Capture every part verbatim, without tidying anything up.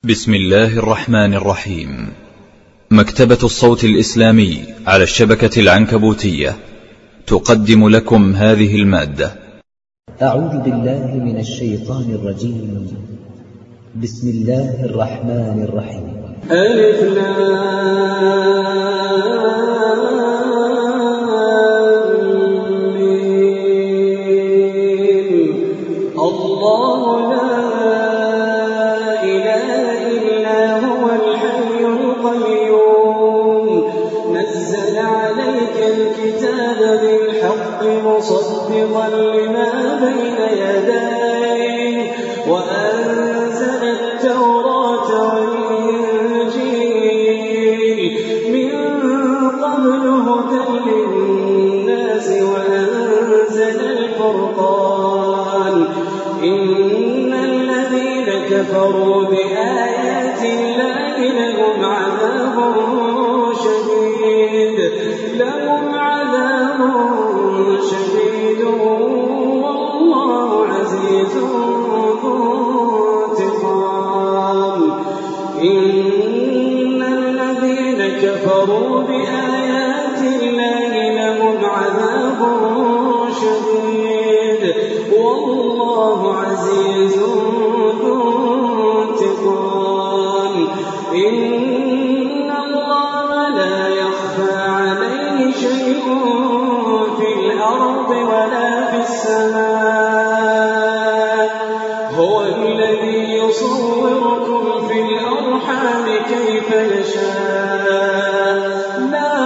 بسم الله الرحمن الرحيم. مكتبة الصوت الإسلامي على الشبكة العنكبوتية تقدم لكم هذه المادة. أعوذ بالله من الشيطان الرجيم. بسم الله الرحمن الرحيم. ألف لام الله لا إله إلا هو الحي القيوم نزل عليك الكتاب بالحق مصدقا لما بين يديه وأنزل التوراة والإنجيل من قبل هدى للناس وأنزل الفرقان إن الذين كفروا بآيات الله لهم عذاب شديد لهم عذاب شديد والله عزيز ذو انتقام إن الذين كفروا بآيات الله لهم عذاب شديد والله عزيز ذو انتقام إن الله لا يخفى عليه شيء في الأرض ولا في السماء هو الذي يصوركم في الأرحام كيف يشاء لا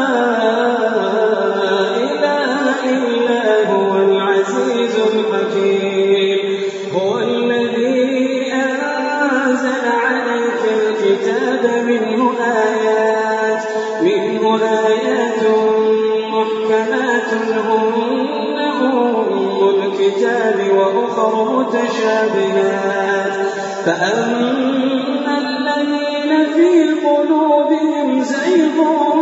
إله إلا هو العزيز الحكيم هو الذي أنزل عليك الكتاب منه آيات منه آيات محكمات هن أم الكتاب وأخر متشابهات فأما الذين في قلوبهم زيغ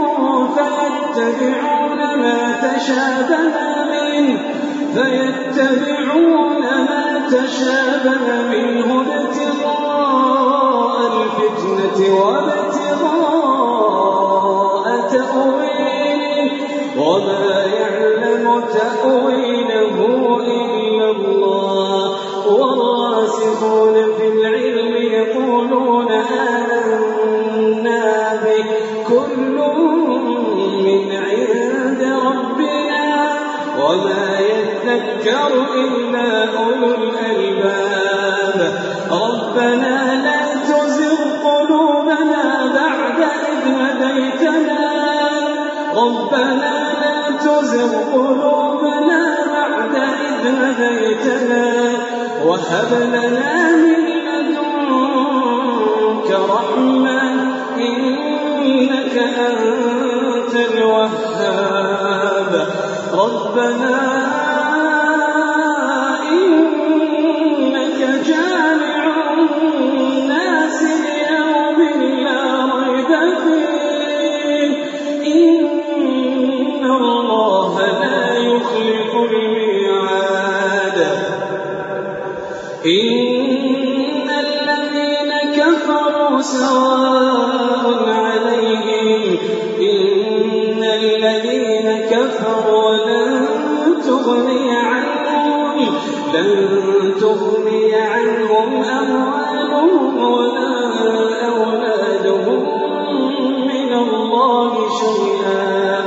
فيتبعون ما تشابه منه فيتبعون ما تشابه منه ابتغاء الفتنة وابتغاء تأويله وما يعلم تأويله إلا الله والراسخون في العلم يقولون آمنا به كل من عند ربنا وما يذكر إلا أولو الألباب ربنا لا تزغ قلوبنا بعد إذ هديتنا ربنا لا تزغ قلوبنا بعد إذ هديتنا وهب لنا من لدنك رحمة إنك أنت الوهاب ربنا إنك جامع الناس ليوم لا ريب فيه إن الله لا يخلف الميعاد إن الذين كفروا سواء عليهم إن الذين كفروا لن تغني عنهم لن تغني عنهم أموالهم ولا أولادهم من الله شيئا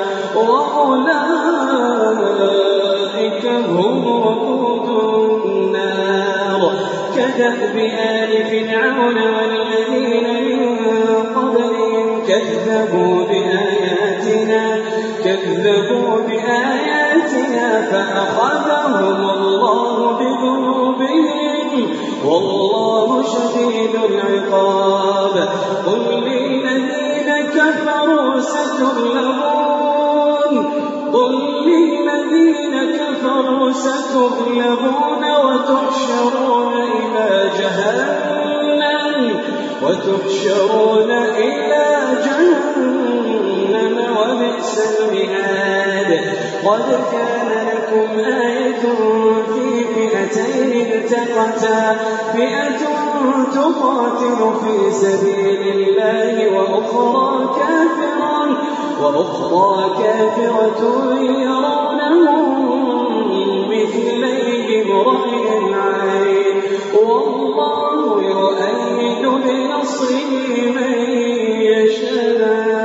وأولئك هم وقود النار كدأب آل فرعون والذين من قبلهم كذبوا بآياتنا كذبوا بآياتنا فأخذهم الله بذنوبهم والله شديد العقاب قل للذين كفروا ستغلبون قل للذين كفروا ستغلبون وتحشرون إلى جهنم وتحشرون إلى جهنم وبئس المهاد قد كان لكم جاءتكم آية في فئتين التقتا فئة تقاتل في سبيل الله وأخرى كافرة وأخرى كافرة يرونهم مثليهم رأي العين والله يؤيد بنصره من يشاء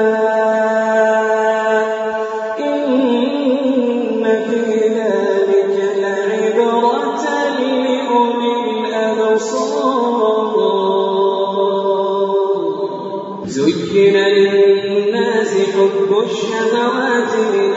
إن في ذلك لعبرة لأولي الأبصار. زين للناس حب الشهوات من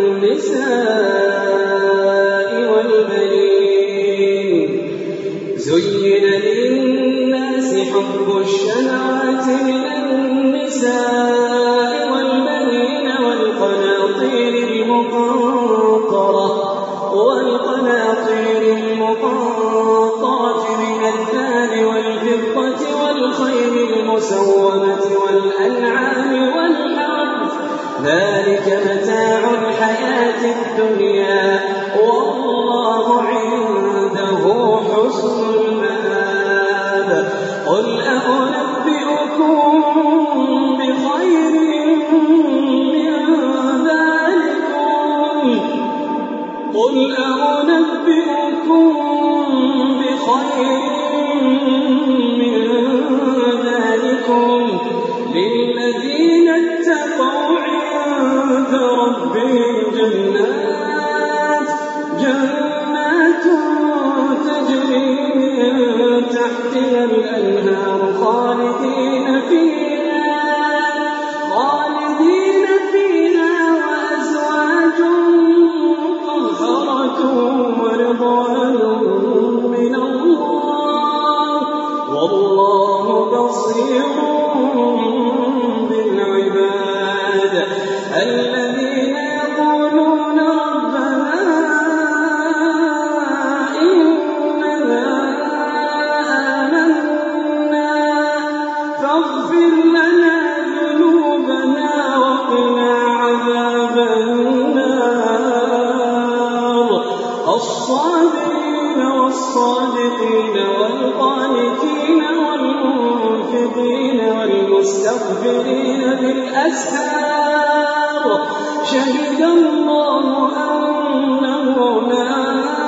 النساء والبنين زين للناس حب الشهوات من النساء والبنين والقناطير المقنطرة والقناطير المقنطرة من الذهب والفضة والخيل المسومة والأنعام والحرث ذلك متاع الحياة الدنيا والله عنده حسن المآب. قل أنبئكم بخير من ذلكم قل أنبئكم بخير من ذلكم للذين اتقوا عند ربهم جنات جنات تجري من تحتها الأنهار خالدين فيها خالدين فيها وأزواج مطهرة ورضوان من الله والله بصير بالعباد. الذين يقولون ربنا إننا آمنا فاغفر لنا ذنوبنا وقنا عذاب النار. الصابرين والصادقين والقانتين والمنفقين والمستغفرين بالأسحار شهد الله أنه لا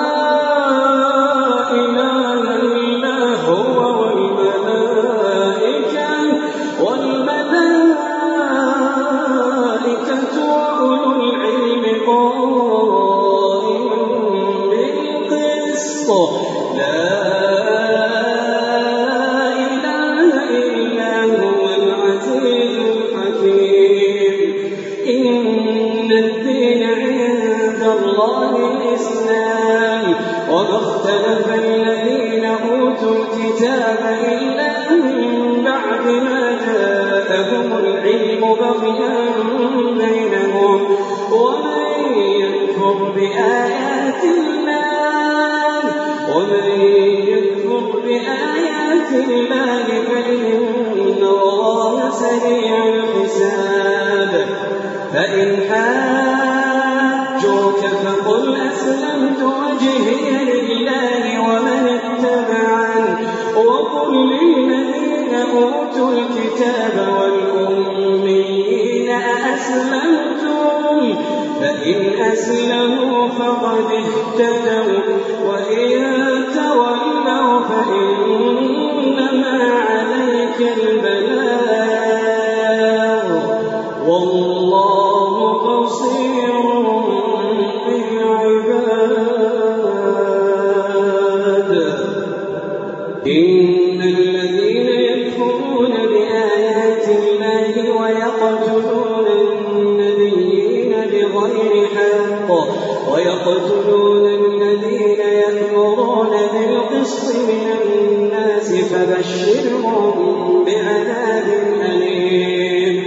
إله إلا هو والملائكة والملائكة وأولو العلم قائما بالقسط لا إله إلا هو العزيز الحكيم. إن الدين عند الله الإسلام وما اختلف الذين أوتوا الكتاب إلا من بعد ما جاءهم العلم بغيا بينهم ومن يكفر بآيات الله ومن يكفر بآيات الله فإن الله سريع الحساب. فإن حاجوك فقل أسلمت وجهي لله ومن اتبعني وقل للذين أوتوا الكتاب والأميين أأسلمتم فإن أسلموا فقد اهتدوا وإن تولوا فإنما عليك البلاغ والله بصير بالعباد. إن الذين يكفرون بآيات الله ويقتلون النبيين بغير حق ويقتلون الذين يأمرون بالقسط من الناس فبشرهم بعذاب أليم.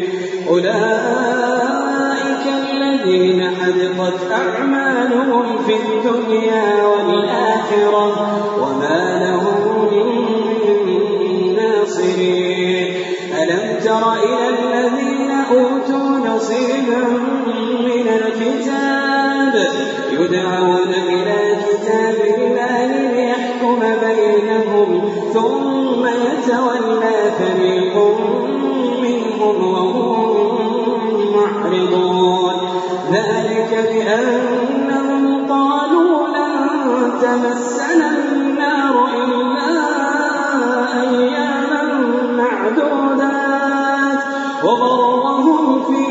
أولئك الذين حبطت أعمالهم في الدنيا والآخرة وما لهم من ناصرين. ألم تر إلى الذين أوتوا نصيبا من الكتاب يدعون إلى كتاب الله ليحكم بينهم ثم يتولى فريق منهم وهم معرضون ذلك بأنهم قالوا لن تمسنا النار إلا أياما معدودات وغرهم في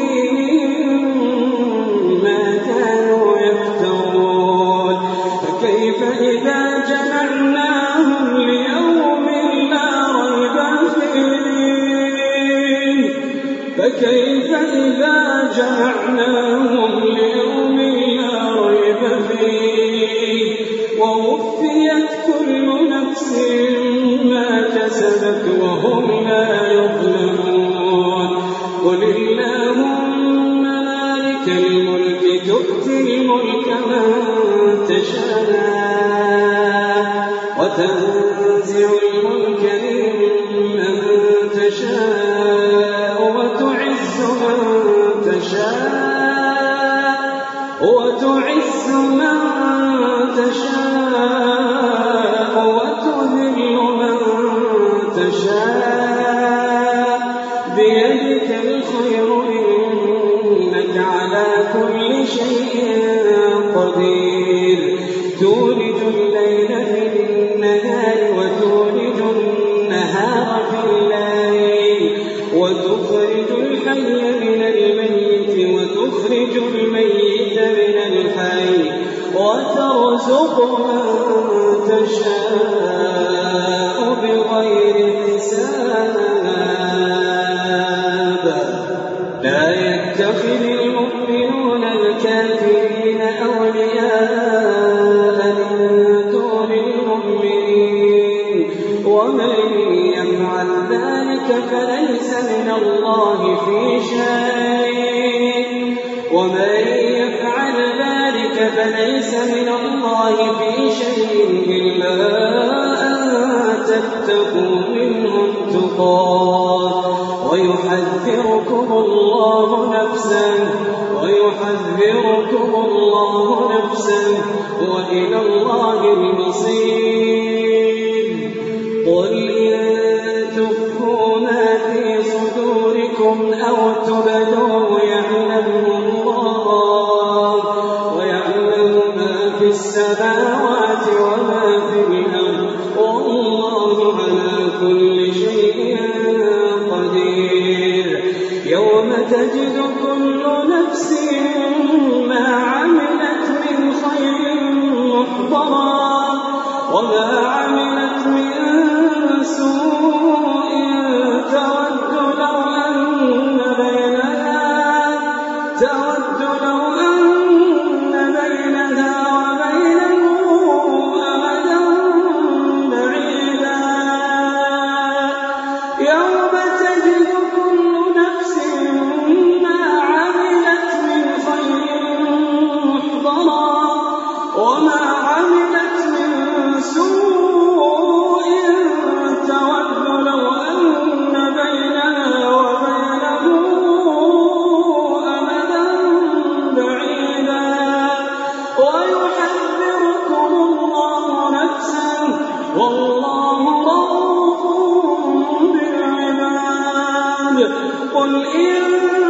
دينهم ما كانوا يفترون فكيف إذا جمعناهم ليوم لا ريب فيه فكيف إذا جمعناهم ليوم لا ريب فيه ووفيت كل نفس ما كسبت وهم لا يظلمون قل اللهم مالك الملك تؤتي الملك من تشاء وتنزع الملك ممن تشاء وتعز من تشاء وتعز من تشاء وتذل من تشاء بيدك الخير إنك على كل شيء قدير تولج الليل في النهار وتولج النهار في الليل وتخرج الحي من الميت وتخرج الميت من الحي وترزق من تشاء بغير حساب لا يتخذ المؤمنون الكافرين أولياء من دون المؤمنين ومن يفعل ذلك فليس من الله في شيء ومن يفعل ذلك فليس من الله في شيء إلا أن تتقوا منهم تقاه ويحذركم الله نفسا ويحذركم الله نفسا وإلى الله المصير قل إن تخفوا ما في صدوركم أو تبدوه يعلمه الله ويعلم ما في السماوات وما في الأرض والله على كل شيء قدير يوم تجد كل نفس ما عملت من خير محضرا وما عملت من سوء تود لو أن بينها تود لو أن بينها وبينه أمدا بعيدا يوم تجد كل نفس ما عملت من خير محضرا وما عملت من سوء تود لو أن بينها وبينه أمدا بعيدا ويحذركم الله نفسا والله رؤوف بالعباد قل إن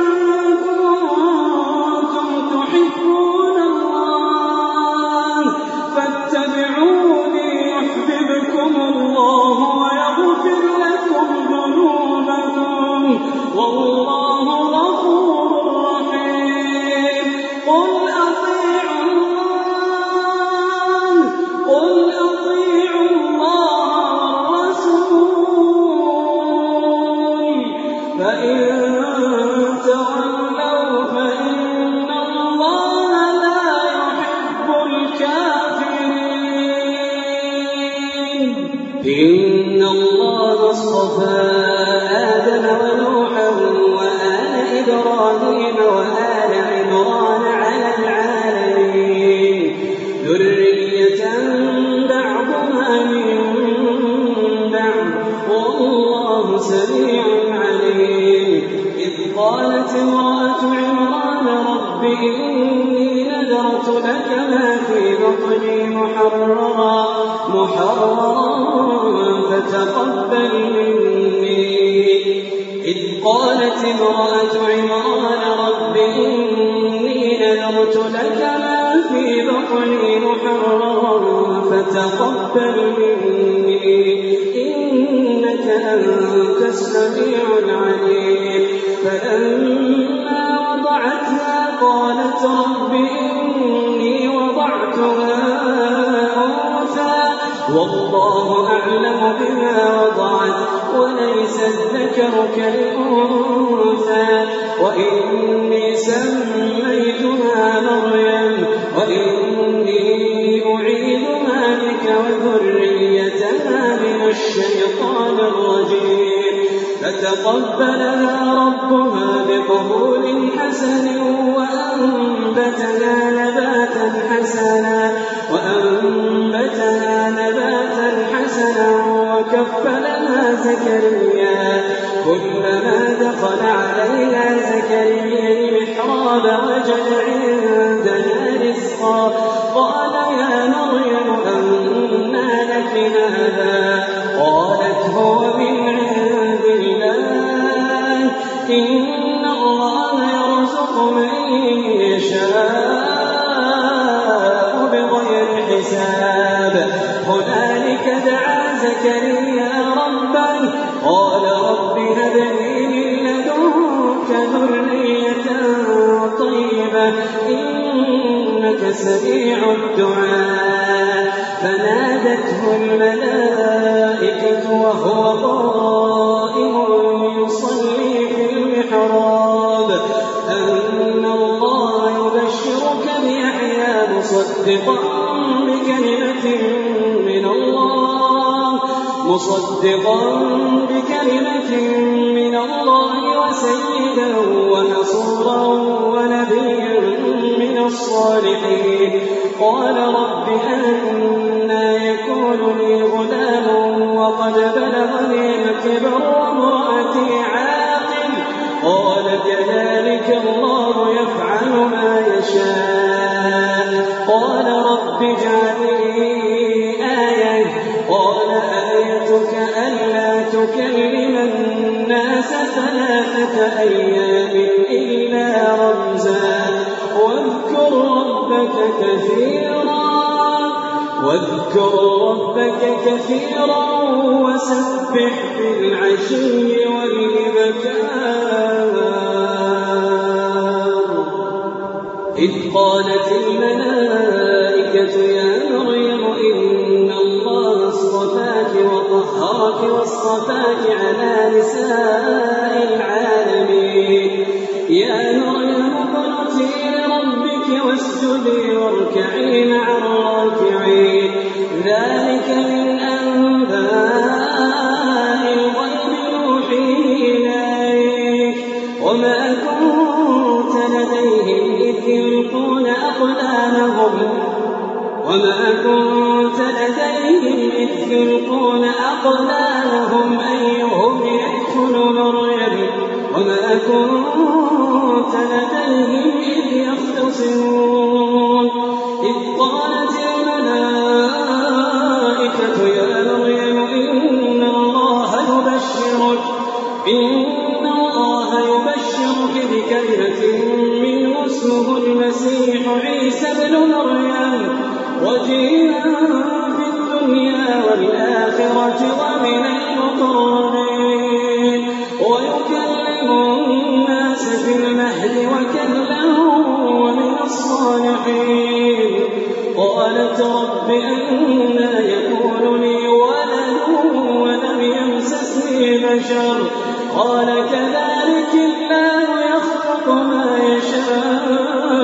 كنتم تحبون الله فاتبعوني يحببكم الله ويغفر لكم ذنوبكم والله غفور رحيم قل أطيعوا الله قل أطيعوا الله والرسول فإن تولوا فإن الله لا يحب الكافرين إن الله اصطفى آدم ونوحا وآل إبراهيم وآل عمران على العالمين ذرية بعضها من بعض والله سميع عليم إذ قالت امرأة عمران رب إني نذرت لك ما في بطني محررا محررا فتقبل مني. إذ قالت امرأة عمران رب إني نذرت لك ما في بطني محررا فتقبل مني إنك أنت السميع العليم. فلما وضعتها قالت رب إني وضعتها أنثى والله أعلم بما وضعت وليس الذكر كالأنثى وإني سميتها مريم وإني أعيذها بك وذريتها من الشيطان الرجيم. فتقبلها ربها بقبول حسن وأنبتها نباتا حسنا وأنبتها نباتا حسنا وكفلها زكريا. كلما دخل عليها زكريا المحراب وجد عندها رزقا قال يا مريم أنى لك هذا قالت هو من عند الله إن الله يرزق من يشاء بغير حساب. هنالك دعا زكريا ربه قال رب هب لي من لدنك ذرية طيبة إنك سميع الدعاء. فنادته الملائكة وهو قائم يصلي في المحراب أن الله يبشرك بيحيى مصدقا بكلمة من الله مصدقا بكلمة من الله وسيدا ونصورا ونبيا من الصالحين. قال رب أنى يكون لي غلام وقد بلغني الكبر وامرأتي عاقل قال كذلك الله يفعل ما يشاء. قال رب اجعل لي آية قال آيتك ألا تكلم الناس ثلاثة أيام إلا رمزا واذكر ربك كثيرا واذكر ربك كثيرا وسبح بالعشي والإبكار. إذ قالت الملائكة يا مريم إن الله اصطفاك وطهرك واصطفاك على نساء العالمين. يا مريم اقنتي لربك واسجدي واركعي مع الراكعين. ذلك من أنباء الغيب نوحيه إليك وما كنت لديهم إذ يلقون أقلامهم وما كنت لديهم إذ يلقون أقلامهم أيهم يكفل مريم وما كنت لديهم إذ يختصمون. إذ قالت الملائكة يا مريم إن الله يبشرك إن الله يبشرك بكلمة منه اسمه المسيح عيسى ابن مريم وجيها في الدنيا والآخرة ومن المقربين ويكلم الناس في المهد وكهلا ومن الصالحين. قالت رب أنى يكون لي ولد ولم يمسسني بشر قال كذلك الله يخلق ما يشاء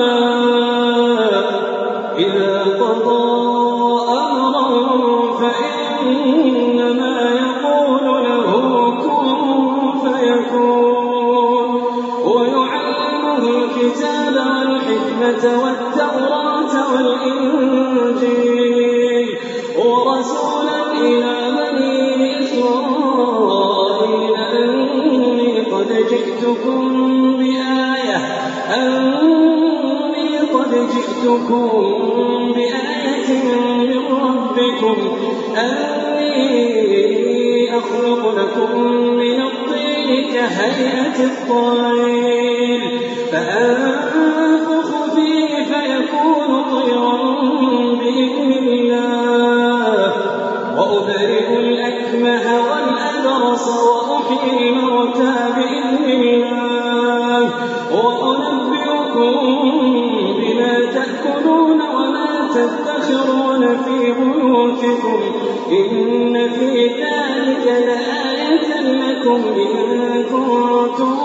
إذا قضى أمرا فإنما يقول له كن فيكون. ويعلمه الكتاب والحكمة والتوراة والإنجيل ورسولا إلى بني إسرائيل أني قد جئتكم بآية أني قد جئتكم بآية من ربكم أني أخلق لكم من الطين كهيئة الطير فأنفخ فيه فيكون طيرا بإذن الله وأبرئ الأكمه والأبرص وأحيي الموتى بإذن الله وأنبئكم بما تأكلون وما تدخرون في بيوتكم إن في ذلك لآية لكم إن كنتم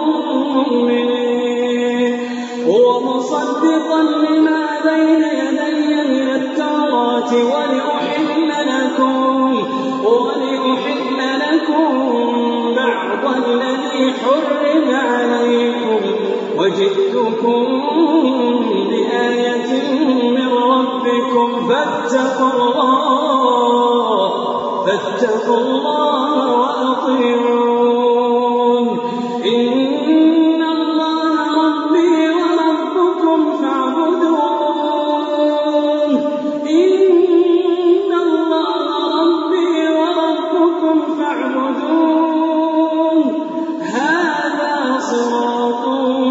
مؤمنين ومصدقا لما بين يدي من التوراة ولأحل لكم ولأحل لكم بعض الذي حرم عليكم وجئتكم بآية من ربكم فاتقوا الله فاتقوا الله وأطيعون إن الله ربي وربكم فاعبدون إن الله ربي وربكم فاعبدون هذا صراط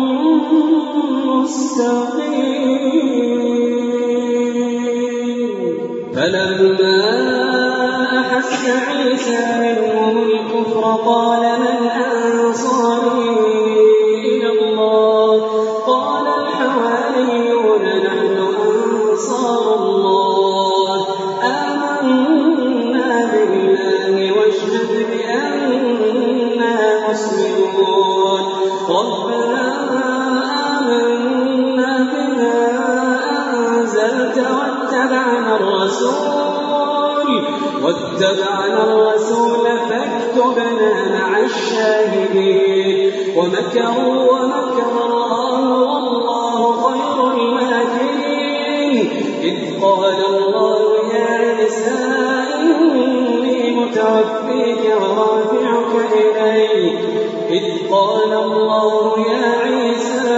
مستقيم فلما أحس عيسى منهم الكفر قال من أنصاري إلى الله قال الحواريون نحن أنصار الله آمنا بالله واشهد بأننا مسلمون ربنا آمنا بما أنزلت واتبعنا الرسول واتبعنا الرسول فاكتبنا مع الشاهدين ومكروا ومكر الله والله خير الماكرين إذ قال الله يا عيسى إني متوفيك ورافعك إلي إذ قال الله يا عيسى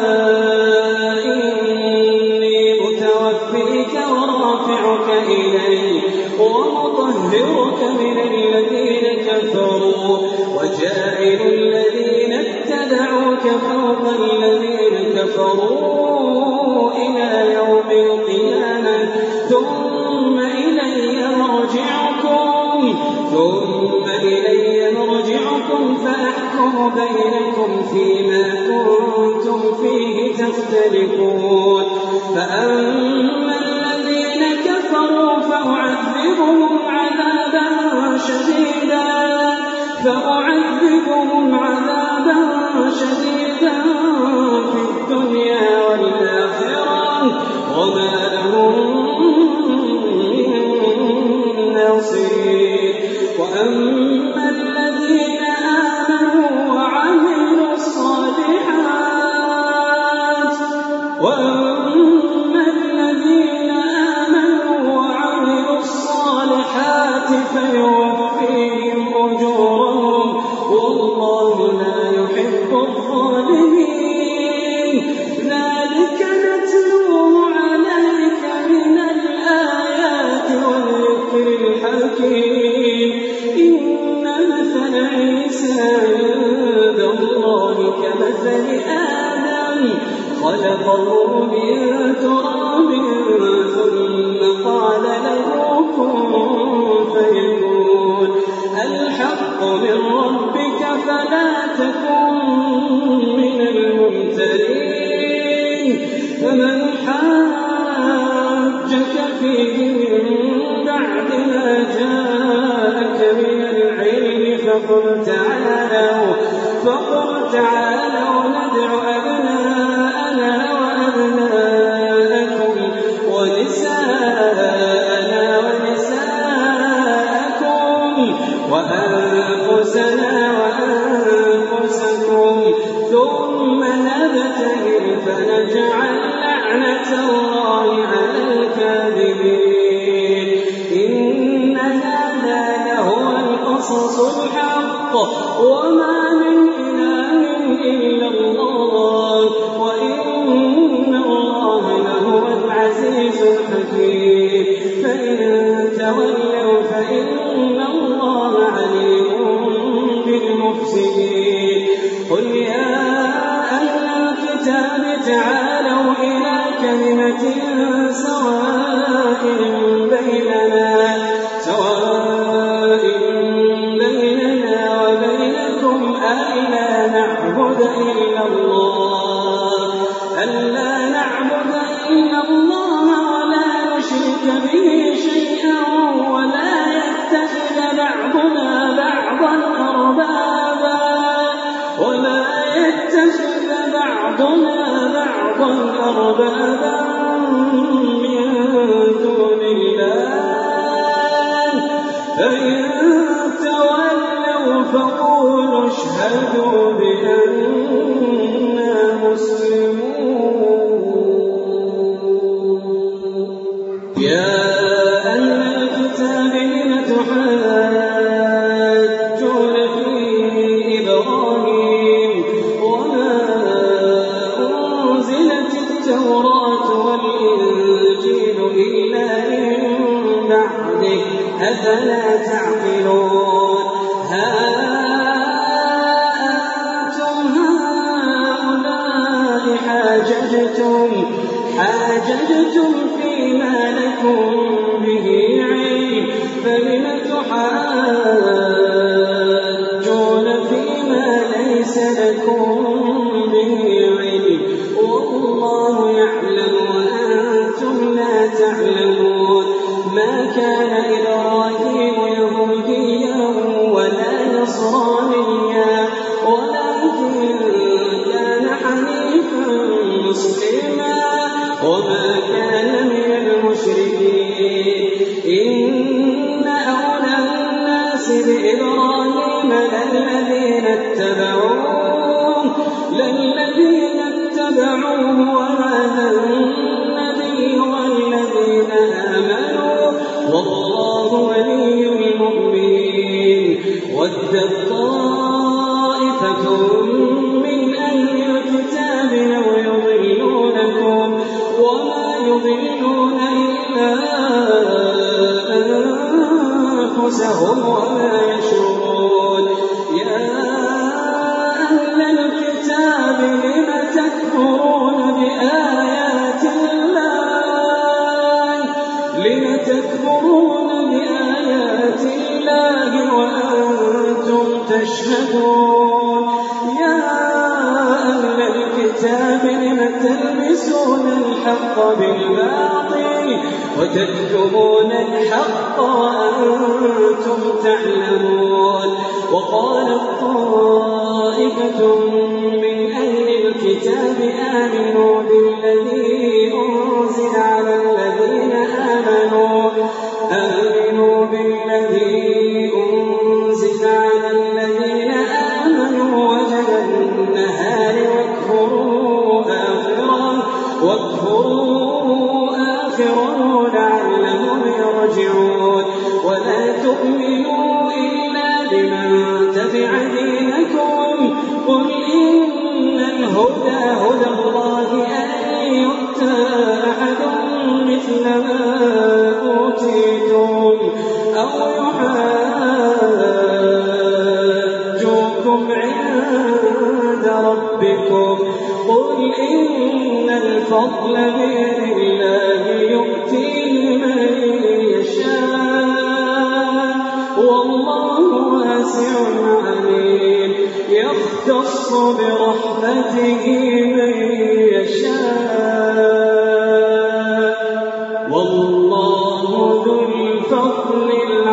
إني متوفيك ورافعك إلي ومطهرك من الذين كفروا وجاعل الذين اتبعوك فوق الذين كفروا إلى يوم القيامة ثم إلي مرجعكم ثم إلي مرجعكم فأحكم بينكم فيما كنتم فيه تختلفون فأما الذين كفروا فأعذبهم عذابا شديدا فأعذبهم عذابا شديدا في الدنيا والآخرة وما لهم من نصير وأما الذين آمنوا وعملوا الصالحات وأما الذين آمنوا وعملوا الصالحات فيوفيهم أجورهم والله لا يحب الظالمين ذلك نتلوه عليك من الآيات والذكر الحكيم إن مثل عيسى عند الله كمثل آدم خلقه من تراب ثم قال له كن فيكون الحق من ربك فلا تكن من الممترين فمن حاجك فيه من بعد ما جاءك من العلم فقل تعالوا فقل تعالوا ندع أبناءنا وأبناءكم ونساءنا ونساءكم وأنفسنا وأنفسكم ثم نبتهل فنجعل لعنة الله على الكاذبين إن هذا لهو القصص الحق وما من إله إلا الله وإن الله لهو العزيز الحكيم فإن تولوا فإن الله عليم بالمفسدين قل يا أهل الكتاب تعالوا إلى كلمة سواء بيننا سواء بيننا وبينكم ألا نعبد إلا الله ألا نعبد إلا الله ولا نشرك به شيئا ولا يتخذ بعضنا بعضا أربابا ولا يتخذ بعضنا بعضا أربابا من دون الله فإن تولوا فقولوا اشهدوا بأننا مسلمون يا أهل الكتاب لم تحاجون في إبراهيم وما أنزلت التوراة والإنجيل إلا من بعده أفلا تعقلون ها أنتم هؤلاء حاججتم حاججتم فيما لكم به علم فلم تحاجون فيما ليس لكم به علم والله يعلم وأنتم لا تعلمون ما كان إبراهيم يهوديا ولا نصرانيا ولكن كان حنيفا مسلما وما كان من المشركين إن أولى الناس بإبراهيم للذين اتبعوه للذين اتبعوه وهذا النبي والذين آمنوا والله ولي المؤمنين ودت طائفة من أهل الكتاب لو يضلونكم وما يضلون إلا أنفسهم وما يشعرون يا أهل الكتاب لم تكفرون بآيات الله لم تكفرون بآيات الله وأنتم تشهدون يا أهل الكتاب لم تلبسون الحق بالباطل وتكتمون الحق وأنتم تعلمون وقالت طائفة من أهل الكتاب آمنوا بالذي أنزل على الذين آمنوا آمنوا بالذي أنزل على الذين آمنوا وجه النهار واكفروا آخره واكفروا آخره لعلهم يرجعون ولا تؤمنوا إلا لمن تبع دينكم قل إن الهدى هدى الله أن يؤتى أحد مثل ما أوتيتم أو يحاجوكم عند ربكم قل إن الفضل بيد الله يؤتيه من يشاء والله واسع عليم يختص برحمته من يشاء والله ذو الفضل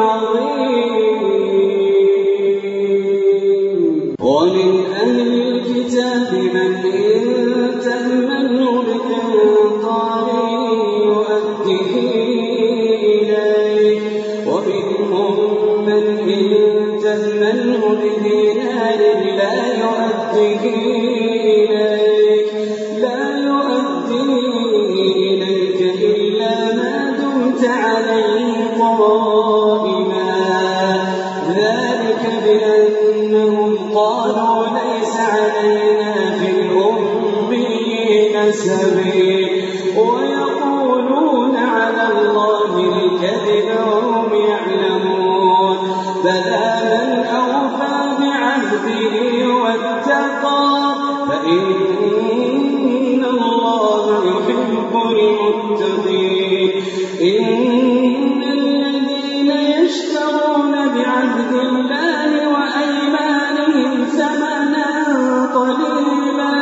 العظيم ومن أهل الكتاب من إن تأمنه بقنطار يؤديه إليك ومنهم من إن تأمنه بدينار لا يؤديه إليك لا يؤديه إليك إلا ما دمت عليه قائما ذلك بأنهم قالوا ليس علينا في الأميين سبيل ويقولون على الله الكذب وهم يعلمون بلى من أوفى بعهده واتقى فإن الله يحب المتقين إن الذين يشترون بعهد الله وأيمانهم ثمنا قليلا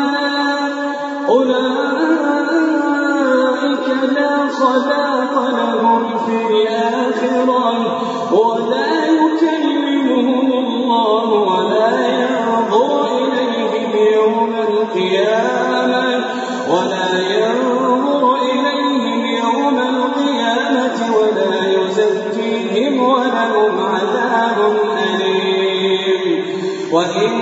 أولئك لا خلاق لهم في الآخرة ولا يكلمهم الله ولا ينظر إليهم يوم القيامة ولا ينظر إليهم يوم القيامة ولا يزكيهم ولهم عذاب أليم وإن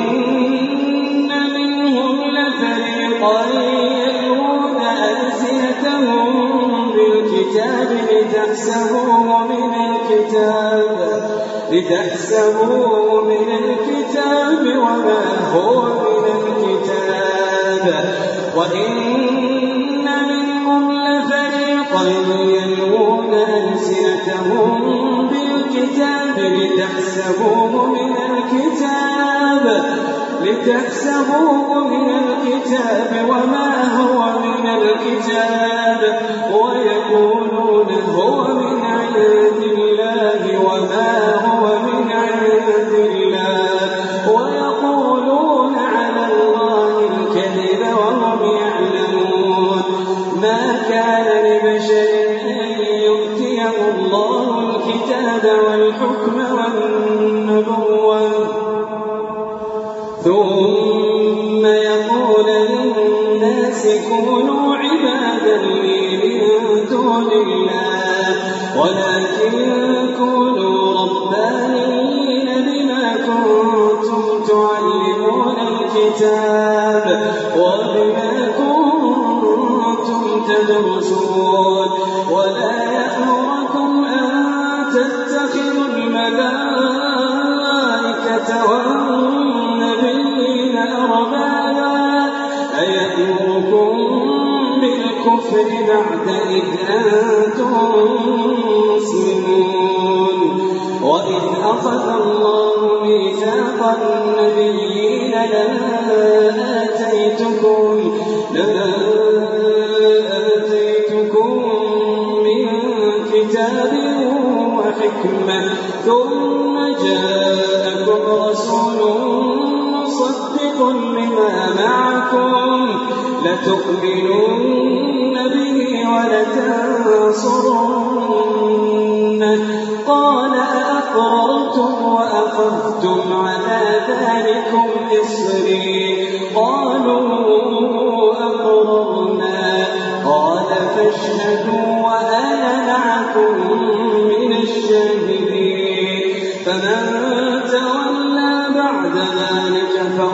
منهم لفريقا يلوون ألسنتهم بالكتاب لتحسبوه من الكتاب لتحسبوه من الكتاب وما هو من الكتاب وإن منهم لفريقا يلوون ألسنتهم بالكتاب لتحسبوه من الكتاب لتحسبوه من الكتاب وما هو من الكتاب ويقولون هو من عند الله وما هو من عند الله ويقولون على الله الكذب وهم يعلمون ما كان لبشر أن يؤتيه الله الكتاب والحكم والنبوة ثم يقول للناس كونوا عبادا لي من دون الله ولكن كونوا ربانيين بما كنتم تعلمون الكتاب وبما كنتم تدرسون ولا يأمركم أن تتخذوا الملائكة والنبيين أربابا أيأمركم بالكفر بعد إذ أنتم مسلمون وإذ أخذ الله ميثاق النبيين لما آتيتكم لما آتيتكم من كتاب وحكمة ثم جاءكم رسول مصدق لما معكم لتؤمنن به ولتنصرنه قال أأقررتم وأخذتم على ذلكم إصري قالوا أقررنا قال فاشهدوا وأنا معكم من الشاهدين فمن تولى بعد ذلك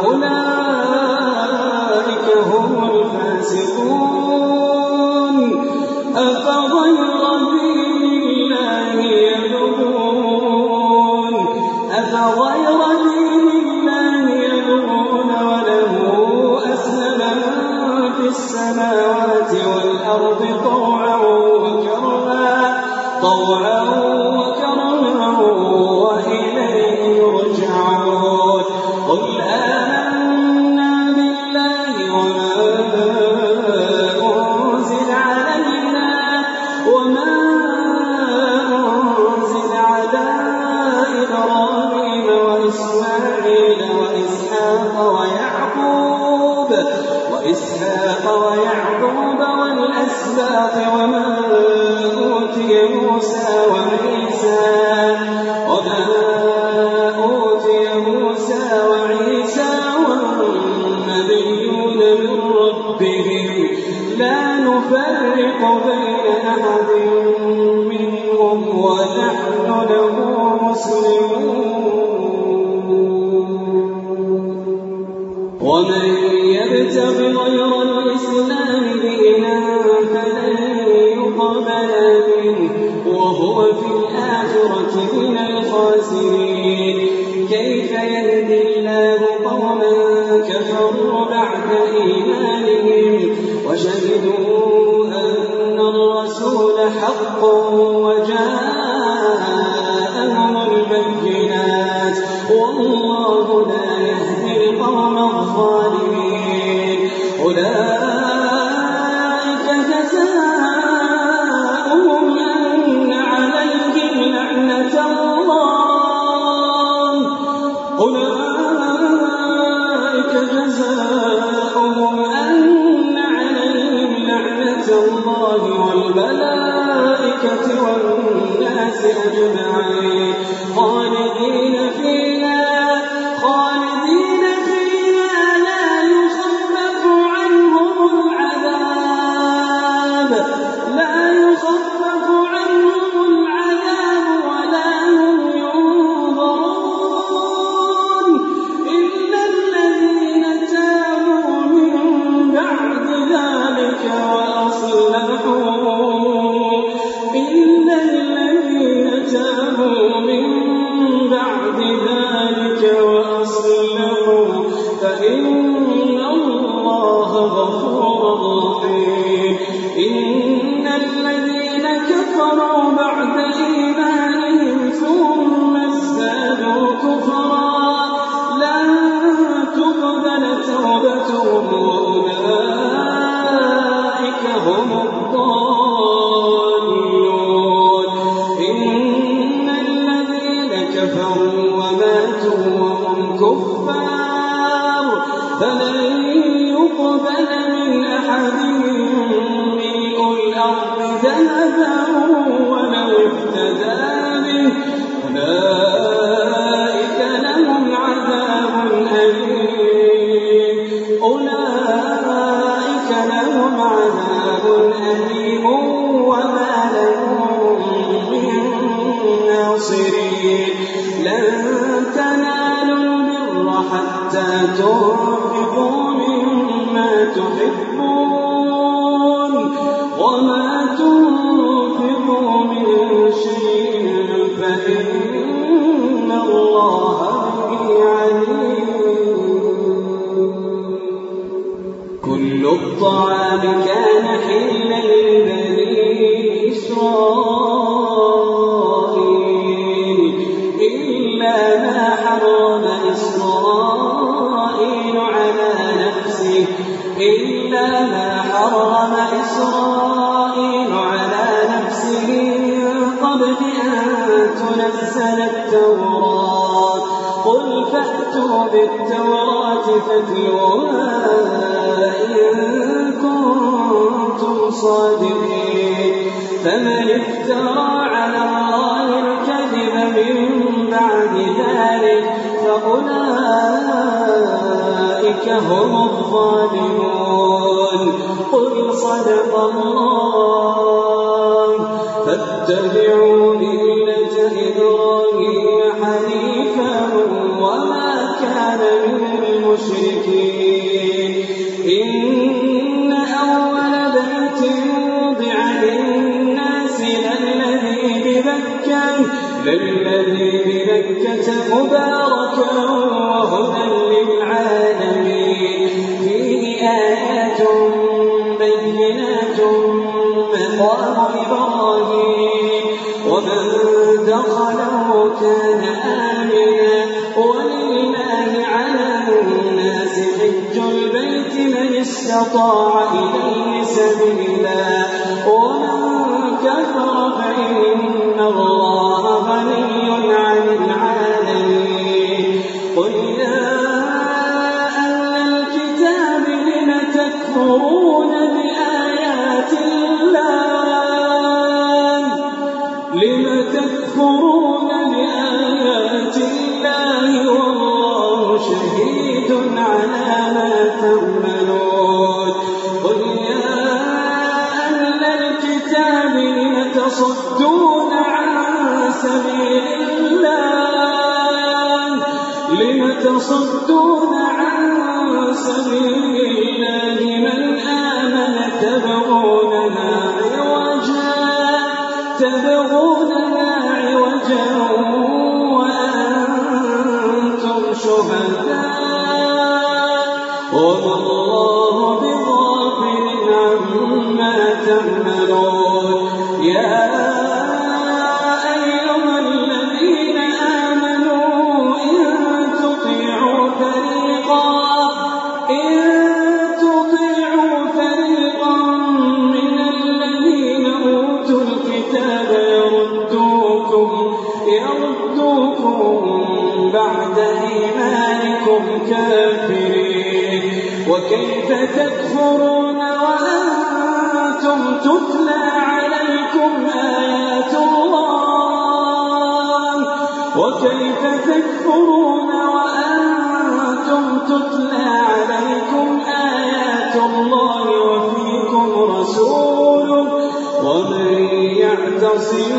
فأولئك هم الفاسقون أفغير دين الله يبغون أفغير دين الله يبغون وله أسلم من في السماوات والأرض طوعا وكرها طوعا وكرها وإليه يرجعون قل آمنا بالله وما أنزل علينا وما أنزل على إبراهيم وإسماعيل وإسحاق ويعقوب وإسحاق ويعقوب والأسباط وما أوتي موسى وعيسى وما أوتي موسى وعيسى والنبيون من ربهم لا نفرق بين أحد منهم ونحن له مسلمون ومن يبتغ غير الإسلام دينا فلن يقبل منه وهو في الآخرة من الخاسرين كيف يهدي الله قوما كفروا بعد إيمانهم وشهدوا أن الرسول حق وجاءهم البينات والله لا يهدي القوم الظالمين. أولئك جزاؤهم أن عليهم لعنة الله أولئك جزاؤهم أن عليهم لعنة الله والملائكة والناس أجمعين خالدين فيها خالدين فيها لا يخفف عنهم العذاب لا يخفف عنهم العذاب ولا هم ينظرون إلا الذين تابوا من بعد ذلك وأصلحوا إلا الذين تابوا من بعد ذلك وأصلحوا فإن الله غفور رحيم. إن الذين كفروا بعد إيمانهم ثم ازدادوا كفرا لن تقبل توبتهم وأولئك هم الضالون. إن الذين كفروا وماتوا وهم كفار فلن يقبل من أحدهم ملء الأرض ذهبا ولو افتدى به أولئك لهم عذاب أليم أولئك لهم عذاب أليم وما لهم من ناصرين. لن تنالوا البر حتى تنفقوا مما تحبون وما تنفقوا من شيء فإن الله به عليم. كل الطعام كان حلا لبني إسرائيل إلا ما حرم إسرائيل على نفسه إلا ما حرم إسرائيل على نفسه من قبل أن تنزل التوراة قل فأتوا بالتوراة فاتلوها إن كنتم صادقين. فمن افترى على الله الكذب من بعد ذلك فأولئك هم الظالمون. قل صدق الله فاتبعوا ملة إبراهيم حنيفا وما كان من المشركين. إن أول بيت وضع للناس للذي ببكة للذي ببكة مباركا وهدى للعالمين فيه آيات بينات مقام إبراهيم ومن دخله كان آمنا ولله على الناس حج البيت من استطاع إليه سبيلا ومن كفر فإن الله غني عن العالمين. قل يا أهل الكتاب لم تكفرون بآيات الله لم تكفرون بآيات الله والله شهيد على ما تعملون. قل يا أهل الكتاب لم تصدون عن سبيل الله لم تصدون عن سبيل الله من آمن تبغونها عوجا تبغونها عوجا وأنتم شهداء وما الله بغافل عما تعملون. يا أيها الذين آمنوا إن تطيعوا فريقا إن تطيعوا فريقا من الذين أوتوا الكتاب يردوكم يردوكم بعد إيمانكم كافرين. وكيف تكفرون وأنتم تتلى عليكم آيات الله وكيف تكفرون وأنتم تتلى عليكم آيات الله وفيكم رسوله. ومن يعتصم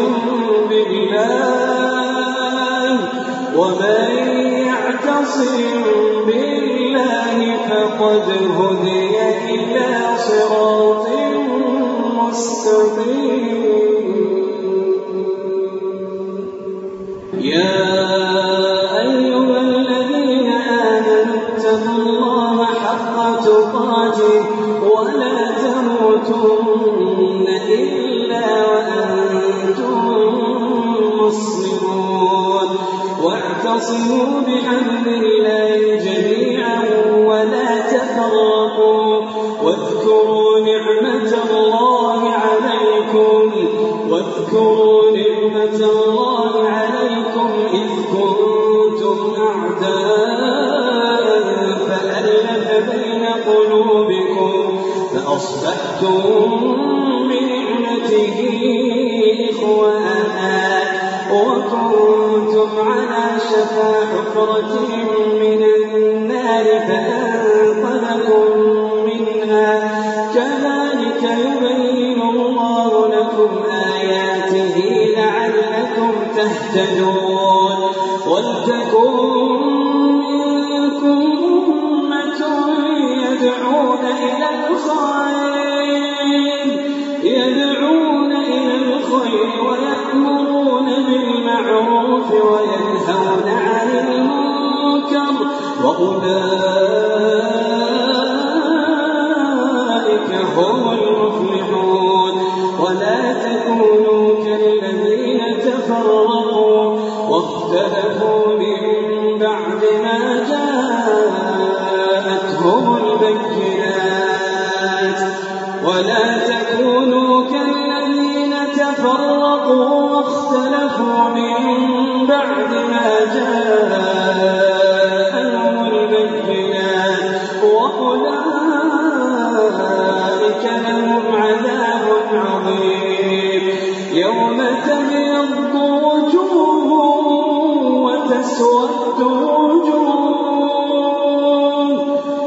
بالله ومن يعتصم بالله فقد هدي إلى صراط مستقيم. يا أيها الذين آمنوا اتقوا الله حق تقاته ولا تموتن إلا وأنتم مسلمون. واعتصموا بحبل الله جميعا ولا تفرقوا. واذكروا نعمة الله عليكم واذكروا نعمة الله عليكم إذ كنتم أعداء فألف بين قلوبكم فأصبحتم بنعمته إخوانا وكنتم على شفا حفرة من النار فأنقذكم منها. كذلك يبين الله لكم آياته لعلكم تهتدون. ولتكن منكم أمة يدعون إلى الخير يدعون إلى الخير ويأمرون بالمعروف وينهون عن المنكر وأولئك هم المفلحون. ولا تكونوا كالذين تفرقوا واختلفوا من بعد ما جاءتهم البينات ولا تكونوا كالذين تفرقوا واختلفوا من بعد ما جاءتهم البينات وأولئك لهم عذاب عظيم. يوم تبيض وجوه وتسود وجوه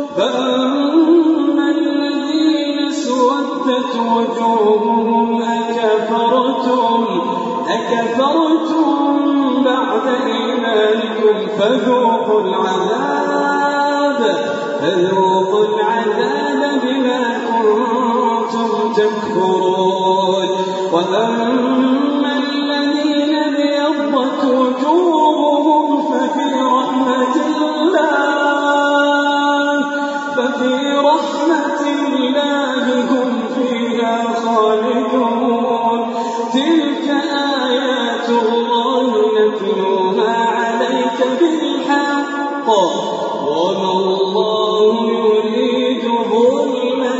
فأما الذين اسودت وجوههم أكفرتم أكفرتم بعد إيمانكم فذوقوا العذاب فذوقوا العذاب بما كنتم تكفرون. وأما الذين ابيضت وجوههم ففي رحمة الله ففي رحمة الله هم فيها خالدون. تلك آيات الله نتلوها عليك بالحق وما الله يريد ظلما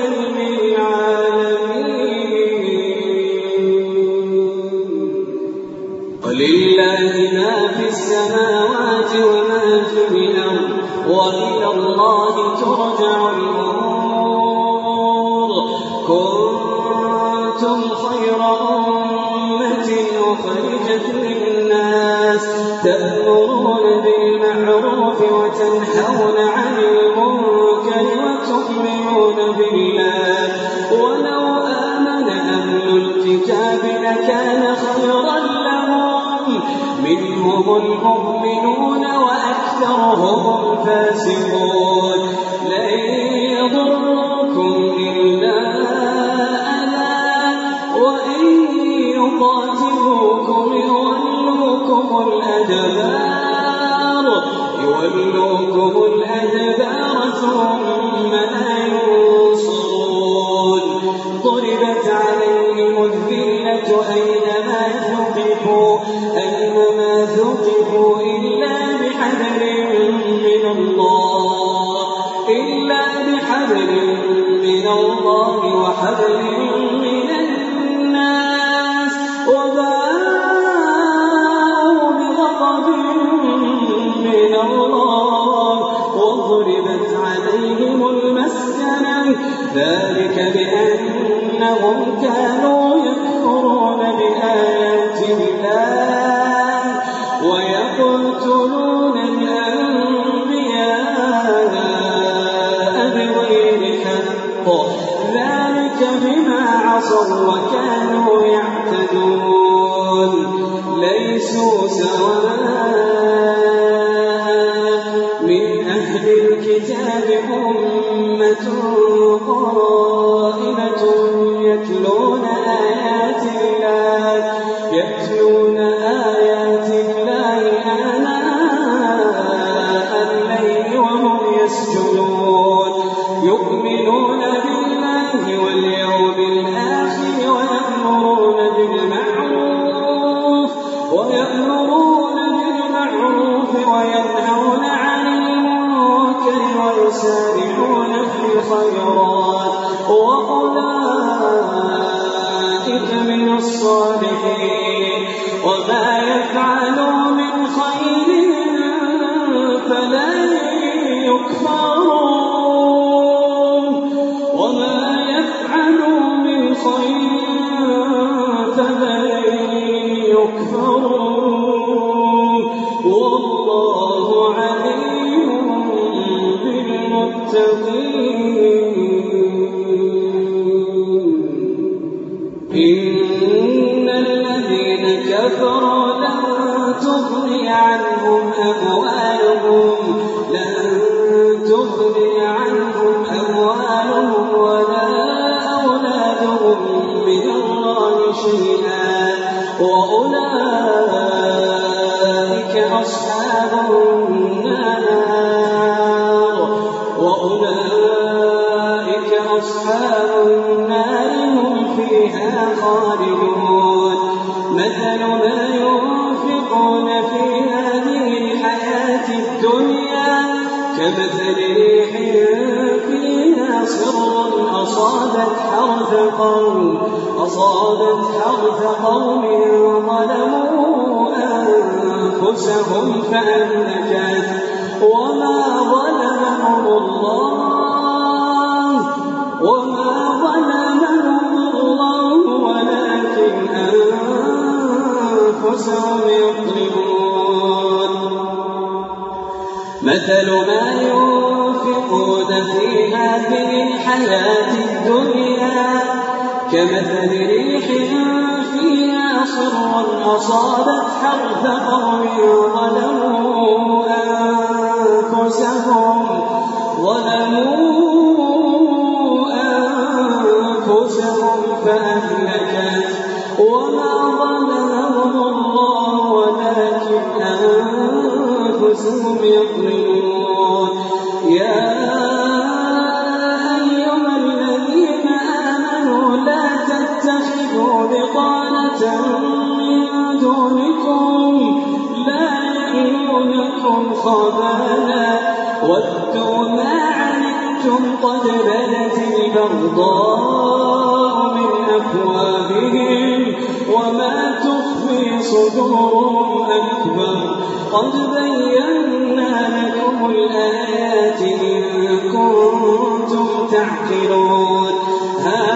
للعالمين. ولله ما في السماوات وما في الأرض وإلى الله ترجع الأمور. كنتم خير أمة أخرجت للناس تأمرون بالمعروف وتنهون عن المنكر وتؤمنون بالله. ولو آمن أهل الكتاب لكان خيرا لهم منهم المؤمنون وأكثرهم الفاسقون. لن يضركم إلا أذى وإن يقاتلوكم يولوكم الأدبار يولوكم الأدبار ثم إلا بحبل من الله وحبل من الناس وباءوا بغضب من الله وضربت عليهم المسكنة ذلك بأنهم كانوا يكفرون بآيات الله ويقتلون الأنبياء بغير حق ذلك بما عصوا وكانوا يعتدون ليسوا سواء من أهل الكتاب أمة قائمة يتلون آيات الله يتلون آيات الله آناء الليل وهم يسجدون يؤمنون بالله واليوم الآخر ويأمرون بالمعروف ويأمرون بالمعروف وينهون عن المنكر ويسارعون في الخيرات وأولئك من الصالحين وما يفعلوا من خير فلن يكفرون وما يفعلوا من خير فلن يكفرون والله عليم بالمتقين إن الذين كفروا لن تغني عنهم أموالهم لن تغني عنهم أموالهم ولا أولادهم من الله شيئا وأولئك أصحاب النار وأولئك أصحاب النار هم فيها خالدون مثل ما ينفقون في هذه الحياة الدنيا كمثل ريح فيها صر أصابت حرث قوم أصابت حرث قوم ظلموا أنفسهم فأهلكت وما ظلمهم الله وما ظلمهم الله ولكن أنفسهم يظلمون مثل ما ينفقون في هذه الحياة الدنيا كمثل ريح فيها صر أصابت حرث قوم ظلموا أنفسهم ظلموا أنفسهم فأهلكت وما ظلمهم الله ولكن أنفسهم يظلمون يا أيها الذين آمنوا لا تتخذوا بطانة من دونكم لا يألونكم خبالا ودوا ما عنتم قد بدت البغضاء من أفواههم وما تخفي صدورهم أكبر قد بينا لكم الآيات إن كنتم تعقلون ها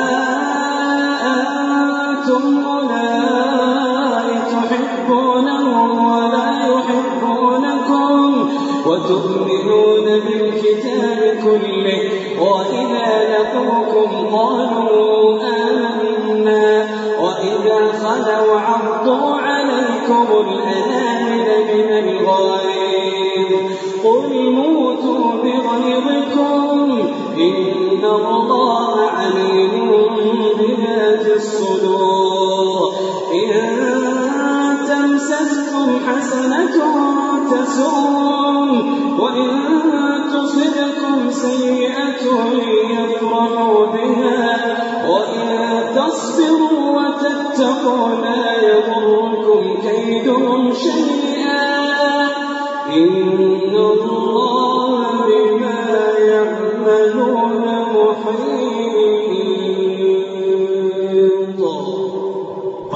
أنتم أولئك تحبونهم ولا يحبونكم وتؤمنون بالكتاب كله وإذا لقوكم قالوا آمنا وإذا خلوا عضوا عليكم الأنامل من الغيظ قل موتوا بغيظكم إن الله عليم بذات الصدور إن تمسسكم حسنة تسؤهم وإن تصبكم سيئة يفرحوا بها وإن تصبروا وتتقوا لا يضركم كيدهم شيئا إن الله بما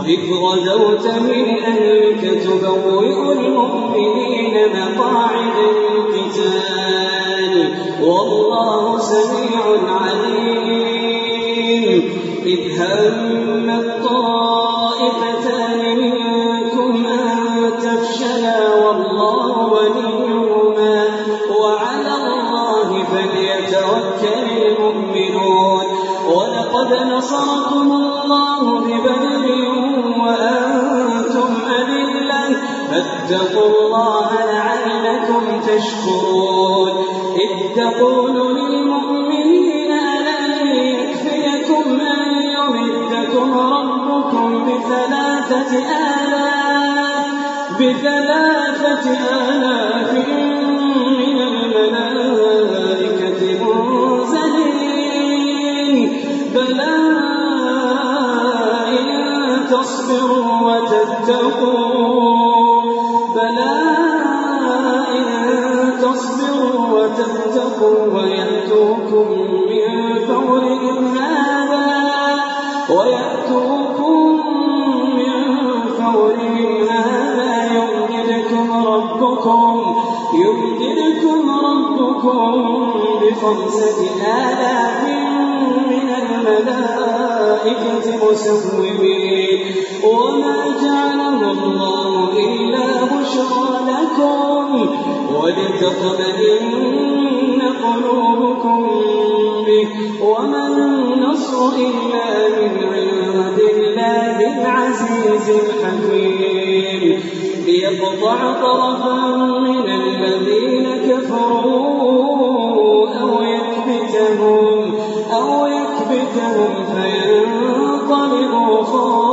وإذ غدوت من أهلك تبوئ المؤمنين مقاعد للقتال والله سميع عليم. إذ همت طائفتان منكم أن تفشلا والله وليهما وعلى الله فليتوكل المؤمنون. ولقد نصركم الله ببدر وأنتم أذلة فاتقوا الله لعلكم تشكرون. إذ تقول للمؤمنين ألن يكفيكم أن يمدكم ربكم بثلاثة آلاف بثلاثة آلاف من الملائكة منزلين بلى إن تصبروا وتتقوا بلى إن تصبروا وتتقوا ويأتوكم من فورهم هذا ويأتوكم من فورهم هذا يمددكم ربكم يمددكم ربكم بخمسة آلاف من الملائكة مسومين. وما جعله الله إلا بشرى لكم ولتطمئن قلوبكم به وما النصر إلا من عند الله العزيز الحكيم. ليقطع طرفا من الذين كفروا أو يكبتهم أو يكبتهم فينقلبوا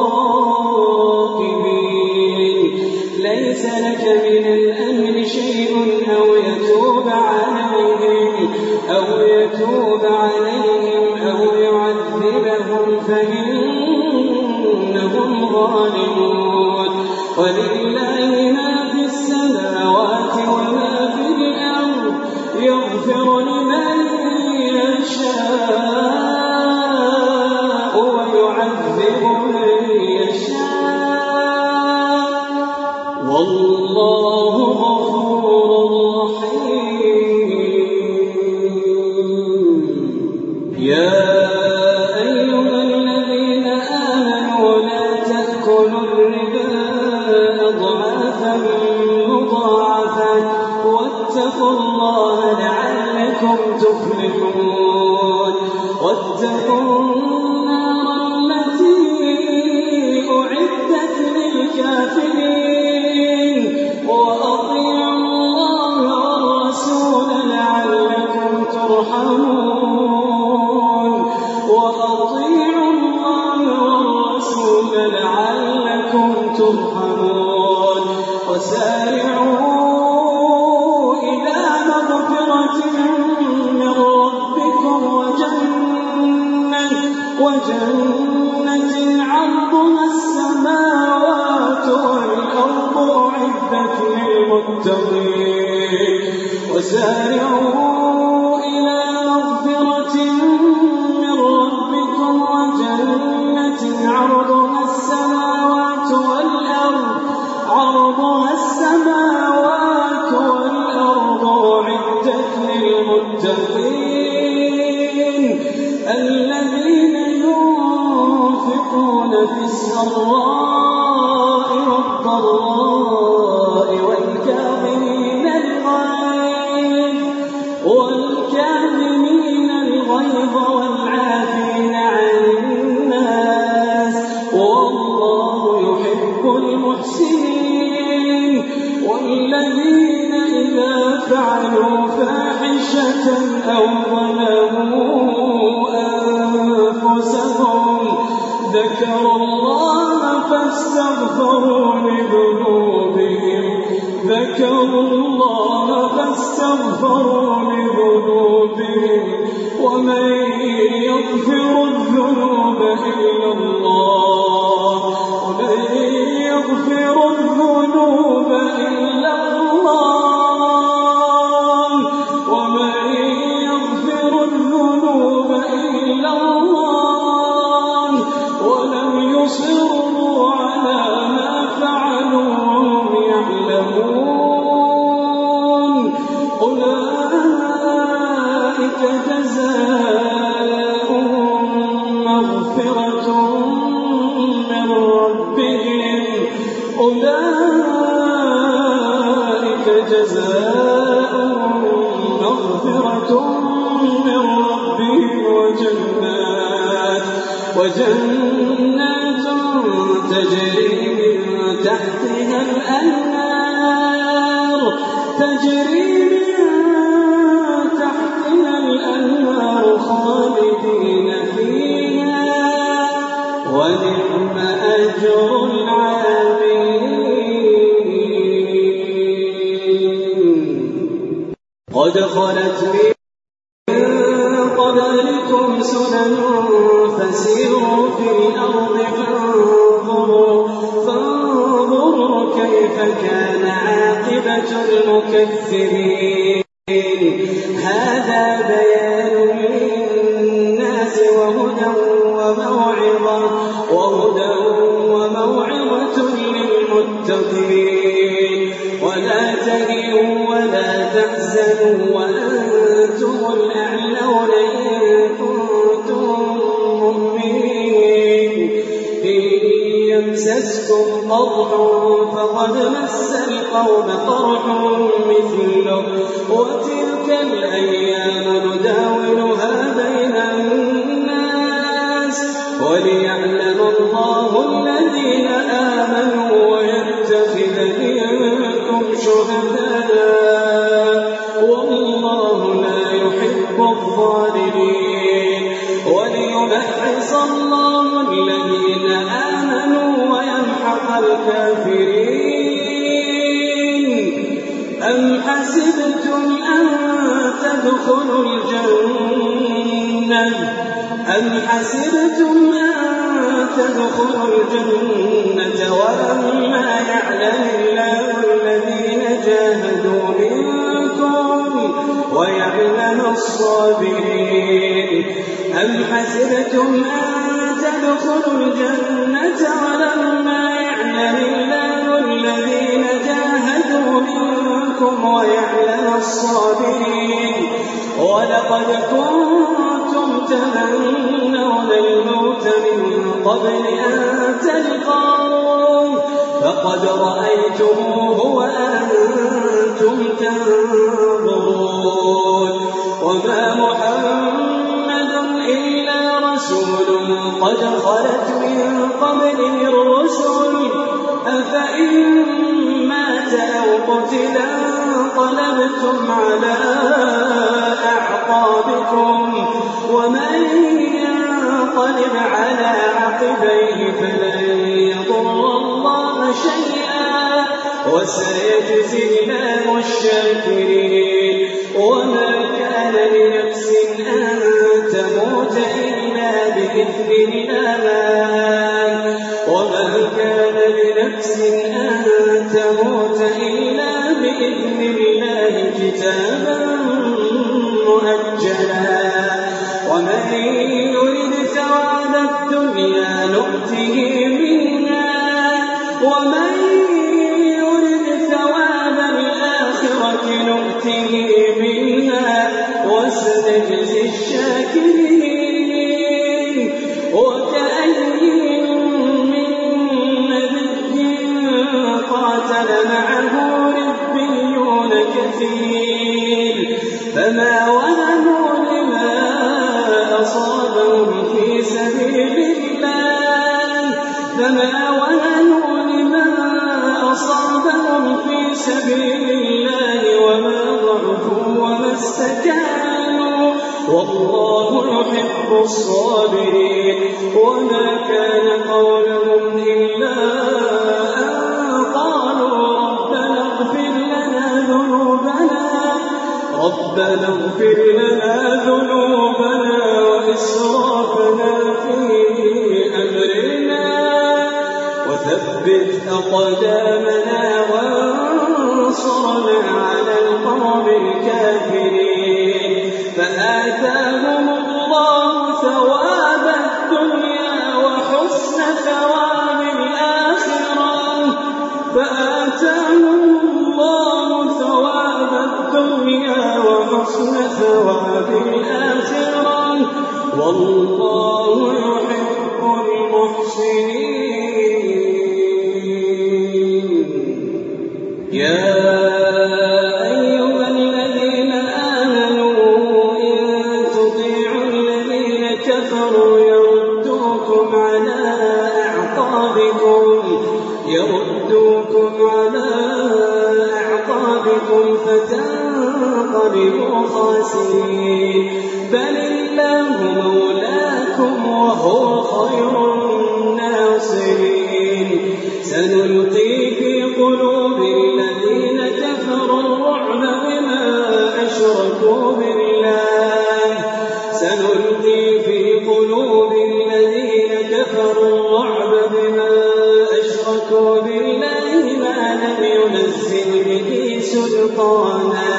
خائبين. ليس لك من الأمر شيء أو يتوب عليهم أو يتوب عليهم أو يعذبهم فإنهم ظالمون. ولله ما في السماوات وما في الأرض يغفر لمن يشاء ويعذب من يشاء والله غفور رحيم. يا أيها الذين آمنوا لا تأكلوا الربا أضعافا مضاعفة واتقوا الله لعلكم تفلحون. واتقوا النار التي أعدت للكافرين وأطيعوا الله والرسول لعلكم ترحمون. وأطيعوا الله والرسول لعلكم ترحمون. وسارعوا إلى مغفرة من ربكم وجنة, وجنة عرضها السماوات والأرض أعدت للمتقين. وسارعوا إلى مغفرة من ربكم وجنة عرضها السماوات والأرض عرضها السماوات والأرض أعدت للمتقين الذين ينفقون في السراء والضراء والكاظمين الغيظ والكاظمين الغيظ والعافين عن الناس والله يحب المحسنين. والذين إذا فعلوا فاحشة أو ظلموا أنفسهم ذكروا الله فاستغفروا لذنوبهم ذكروا الله فاستغفروا لذنوبهم ومن يغفر الذنوب إلا الله ومن يغفر الذنوب إلا الله ومن يغفر الذنوب إلا الله ولم يصروا جزاؤهم مغفرة من ربهم أولئك جزاؤهم مغفرة من ربهم وجنات وجنات تجري من تحتها الأنهار تجري من تحتها الأنهار خالدين فيها ونعم أجر العاملين. قد خلت من قبلكم سنن فسيروا في الأرض فانظروا, فانظروا كيف كان عاقبة المكذبين. هذا بيان للناس وهدى وموعظة, وهدى وموعظة للمتقين. ولا تهنوا ولا تحزنوا وأنتم الأعلون إن كنتم مؤمنين. إن يمسسكم قرح فقد مس القوم قرح مثله وتلك الأيام نداولها بين الناس وليعلم الله الذين آمنوا ويتخذ منكم شهداء والله لا يحب الظالمين. وليمحص الله الذين آمنوا ويمحق الكافرين. أم حسبتم أن تدخلوا الجنة أم حسبتم أن تدخلوا الجنة ولما يعلم الله الذين جاهدوا منكم ويعلم الصابرين. أم حسبتم أن تدخلوا الجنة ولما يعلم الله الذين جاهدوا منكم ويعلم الصابرين. ولقد كنتم تمنون الموت من قبل أن تلقوه فقد رأيتموه وأنتم تنظرون. وما محمد إلا رسول قد خلت من قبله الرسل أفإن مات أو قتلا انقلبتم على أعقابكم ومن ينقلب على عقبيه فلن يضر الله شيئا وسيجزي الله الشاكرين. وما كان لنفس أن تموت إلا بإذن الله وما كان لنفس أن تموت إلا بإذن الله كتابا مؤجلا. ومن يرد ثواب الدنيا نؤته منها ومن يرد ثواب الآخرة نؤته منها وسنجزي الشاكرين. وكأين من نبي قاتل معه ربيون كثير فما وهنوا لما أصابهم في سبيل الله فما وهنوا لما أصابهم في سبيل الله وما ضعفوا وما استكانوا والله يحب الصابرين. وما كان قولهم إلا أن قالوا ربنا اغفر لنا ذنوبنا ربنا اغفر لنا ذنوبنا وإسرافنا في أمرنا وثبت أقدامنا وانصرنا على القوم الكافرين. فآتاهم الله ثواب الدنيا وحسن ثواب الآخرة فآتاهم الله ثواب الدنيا الدنيا وحسن ثواب الآخرة، والله يحب المحسنين. يا أيها الذين آمنوا إن تطيعوا الذين كفروا يردوكم على أعقابكم يردوكم على أعقابكم فتنقلبوا خاسرين، بل الله مولاكم وهو خير الناصرين. سنلقي في قلوب الذين كفروا الرعب بما أشركوا بالله سنلقي في قلوب الذين كفروا الرعب بما أشركوا بالله ما لم ينزل به سلطانا،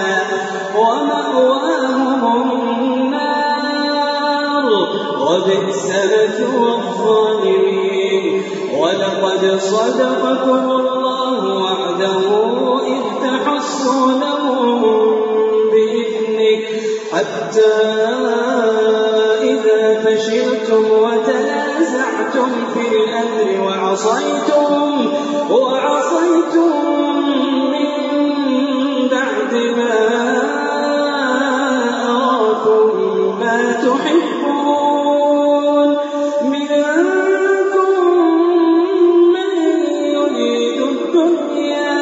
ومأواهم النار وبئس مثوى الظالمين. ولقد صدقكم الله وعده إذ تحصونهم بإذنه حتى إذا فشلتم وتنازعتم في الأمر وعصيتم وعصيتم من بعد ما أراكم ما تحبون، منكم من يريد الدنيا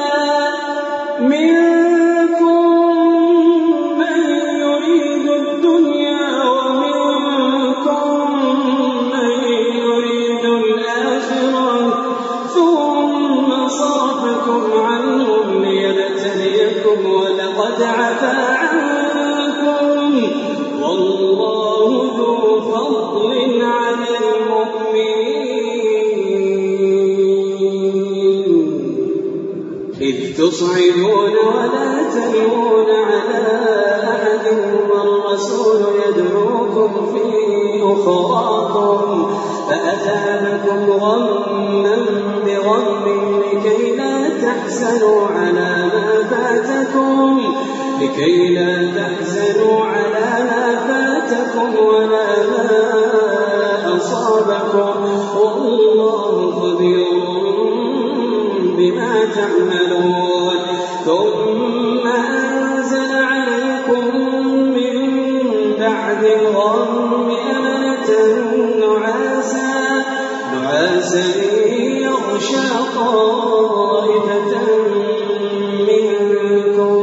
منكم من يريد الدنيا ومنكم من يريد الآخرة، ثم صرفكم عنهم ليبتليكم ولقد عفا عنكم، والله ذو فضل على المؤمنين. إذ تصعدون ولا تلوون على أحد والرسول يدعوكم في أخراكم فأثابكم غما بغم لكي لا تحزنوا على ما فاتكم لكي لا تحزنوا على ما فاتكم ولا ما أصابكم، والله خبير بما تعملون. ثم أنزل عليكم من بعد الغم أمنة نعاسا نعاسا يغشى طائفة منكم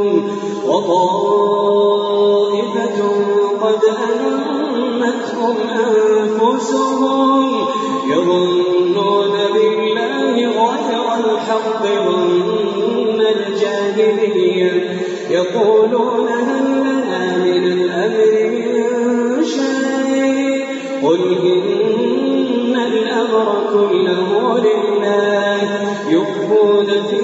وطائفة قد أنمتهم أنفسهم يظنون بالله غير الحق ظن الجاهلية يقولون هل لنا من الأمر من شيء، قل إن الأمر كله لله يخفون في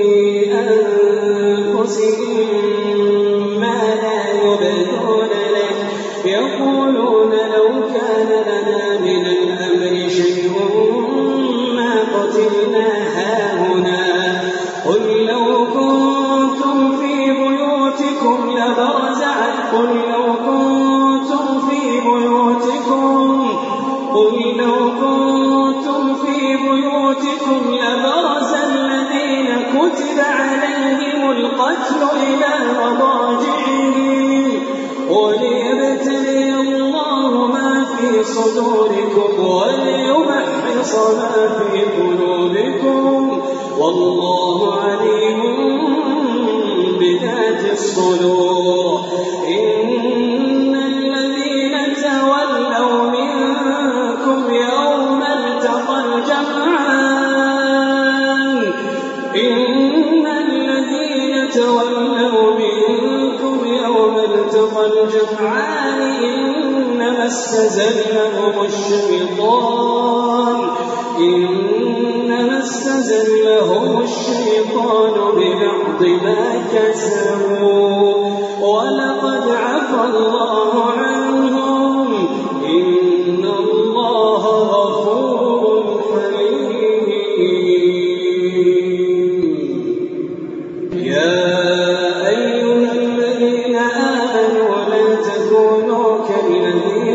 أنفسهم ما لا يبدون له يقولون لو كان لنا من الأمر شيء ما قتلنا هاهنا، قل لو كنتم في بيوتكم لبرز قل لو كنتم في بيوتكم قل لو كنتم في بيوتكم لبرز الذين كتب عليهم القتل إلى مضاجعهم وليبتلي الله ما في صدوركم وليمحص ما في قلوبكم، والله عليم بذات الصدور. إن الذين تولوا منكم يوم التقى الجمعان إن الذين تولوا منكم يوم التقى الجمعان إنما استزلهم الشيطان إنما استزلهم الشيطان ببعض ما كسبوا ولقد عفا الله عنهم إن الله غفور حليم. يا أيها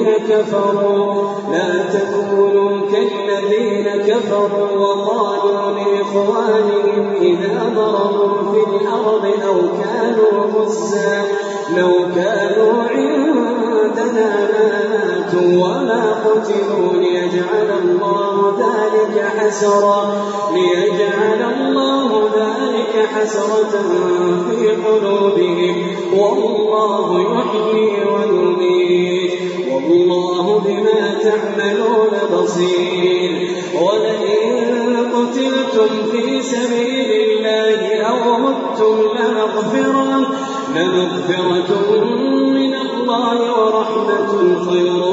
الذين كفروا لا تكونوا كالذين كفروا وقالوا لإخوانهم إذا ضربوا في الأرض أو كانوا غزا لو كانوا عندنا ما ماتوا وما قتلوا ليجعل الله ذلك حسرة ليجعل الله ذلك حسرة في قلوبهم والله يحيي ويميت والله بما تعملون بصير. ولئن قتلتم في سبيل الله أو متم لمغفرة لمغفرة من الله ورحمة خير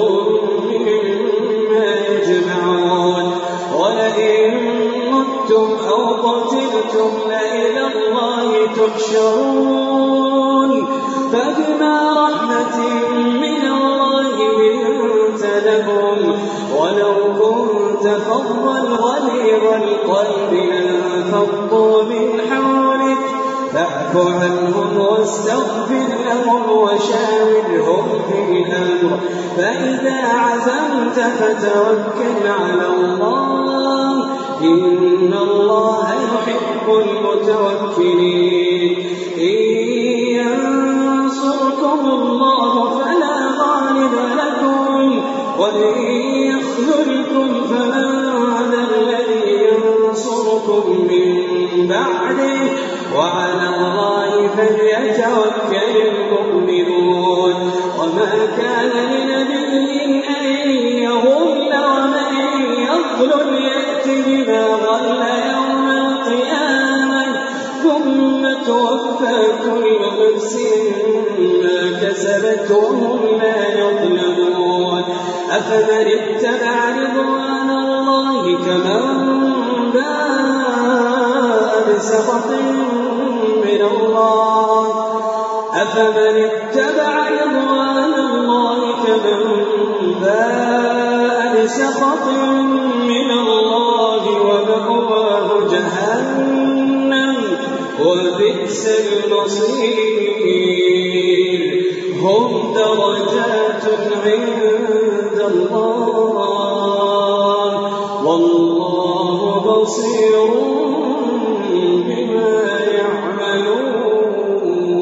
مما يجمعون. ولئن متم أو قتلتم لإلى الله تحشرون. فبما رحمة من الله لنت لهم ولو كنت فظا غليظ القلب لانفضوا من حولك فاعف عنهم واستغفر لهم وشاورهم في الأمر فإذا عزمت فتوكل على الله إن الله يحب المتوكلين. إن ينصركم الله فلا غالب لكم وإن يخذلكم فمن ذا الذي ينصركم من بعده وعلى الله فليتوكل المؤمنون. وما كان لنبي أن يغل ومن يغل يأت بما غل يوم القيامة ثم توفى كل نفس ما كسبت وهم لا يظلمون. أفمن اتبع رضوان الله كمن باء بسخط من الله أفمن اتبع رضوان الله كمن باء بسخط من الله ومأواه جهنم وبئس المصير. هم درجات عند الله والله بصير بما يعملون.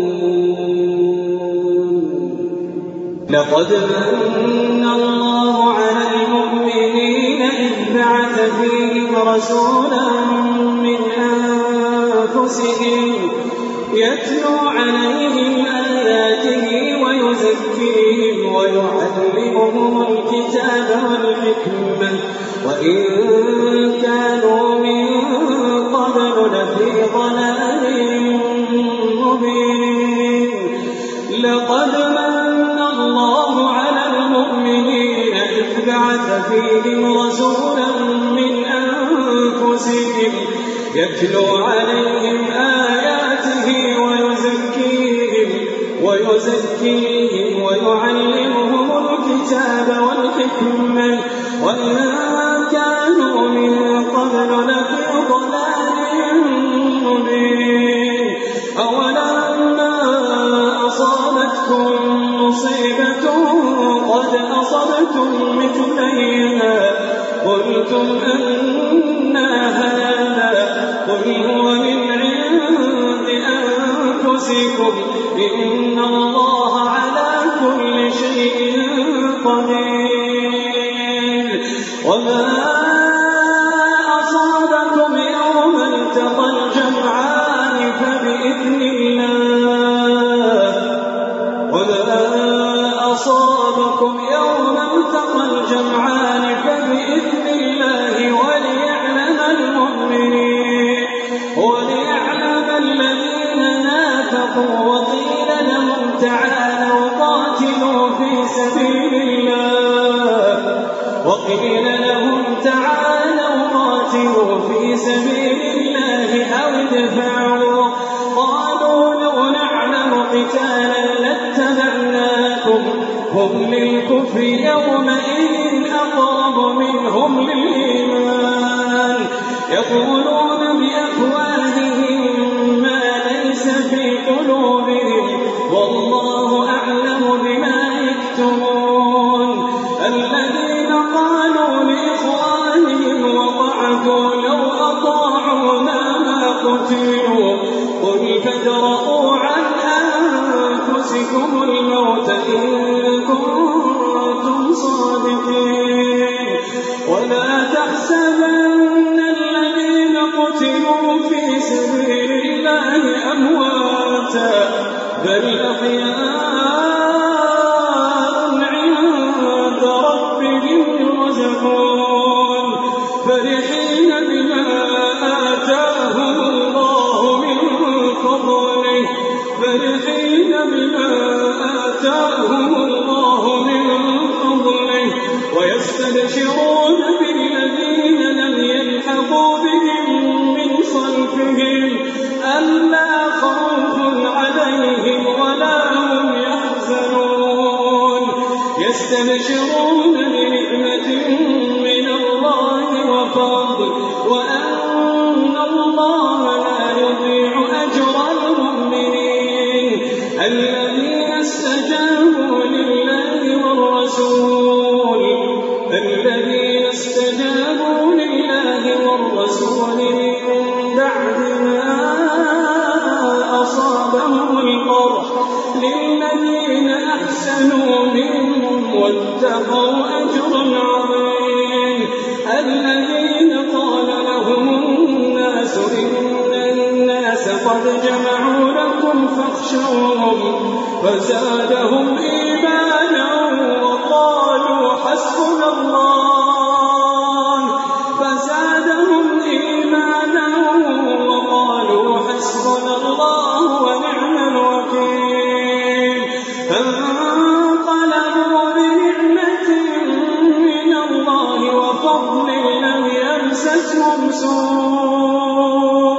لقد من الله على المؤمنين إذ بعث فيهم رسولا من أنفسهم يتلو عليهم آياته ويزكيهم ويعلمهم الكتاب والحكمة وإن كانوا من قبل لفي ضلال مبين. لقد من الله على المؤمنين إذ بعث فيهم رسولا من أنفسهم يتلو عليهم آياته ويزكيهم ويزكيهم ويعلمهم الكتاب والحكمة وإن كانوا من قبل لفي ضلال مبين. أولما أصابتكم مصيبة قد أصبتم مثليها قلتم أنى هذا قل هو من عند أنفسكم إن الله على كل شيء قدير. وما أصابكم يوم التقى الجمعان فبإذن الله وما أصابكم يوم التقى الجمعان فبإذن الله وليعلم المؤمنين وليعلم الذين نافقوا وقيل لهم تعالوا قاتلوا في سبيل الله وقيل لهم تعالوا قاتلوا في سبيل الله أو ادفعوا قالوا لو نعلم قتالا لاتبعناكم هم للكفر يومئذ أقرب منهم للإيمان يقولون بأفواههم ما ليس في قلوبهم والله أعلم بما يكتمون. قتلوا قل فادرءوا عن أنفسكم الموت إن كنتم صادقين ولا تحسبن الذين قتلوا في سبيل الله أمواتا بل أحياء عند ربهم يرزقون فرحين بما آتاهم الله من فضله فرحين بما آتاهم الله من فضله ويستبشرون بالذين لم يلحقوا بهم من خلفهم ألا خوف عليهم ولا هم يحزنون يستبشرون بنعمة من الله وفضل وأن الله لا يضيع أجر المؤمنين الذين استجابوا لله والرسول الذين استجابوا لله والرسول من بعد ما أصابهم القرح للذين أحسنوا منهم واتقوا أجر عظيم الذين قال لهم الناس إن الناس قد جمعوا لكم فاخشوهم فزادهم إيمانا وقالوا حسبنا الله فزادهم إيمانا وقالوا حسبنا الله ونعم الوكيل فانقلبوا بنعمة من الله وفضل لم يمسسهم سوء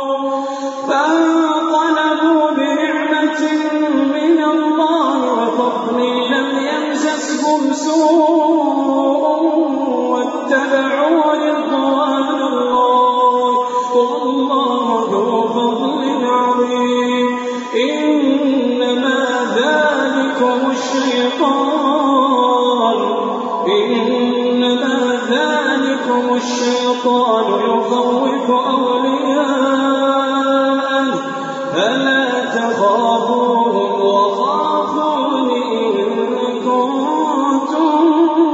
فانقلبوا بنعمة من الله وفضل لم يمسسهم سوء واتبعوا رضوان الله والله ذو فضل عظيم إنما ذلكم الشيطان إنما ذلكم الشيطان يخوف أولياءه فلا تخافوهم وخافون إن كنتم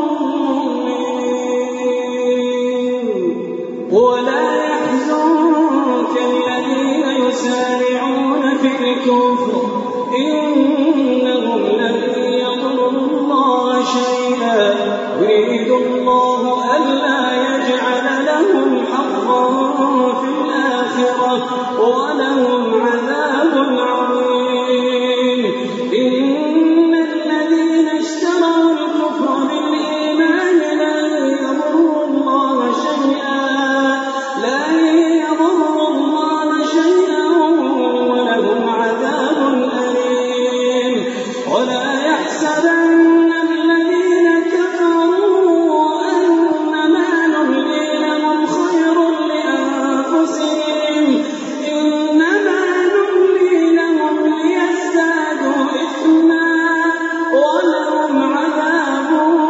مؤمنين ولا يحزنك الذين يسارعون في الكفر إنهم لن يضروا الله شيئا يريد الله ألا يجعل لهم حظا في الآخرة ولهم عذاب عظيم إن الذين اشتروا الكفر بالإيمان لن يضروا الله شيئا لن يضروا الله شيئا ولهم عذاب أليم ولا يحسبن الذين كفروا أنما نملي لهم خير لأنفسهم إنما نملي لهم ليزدادوا إثما ولهم عذاب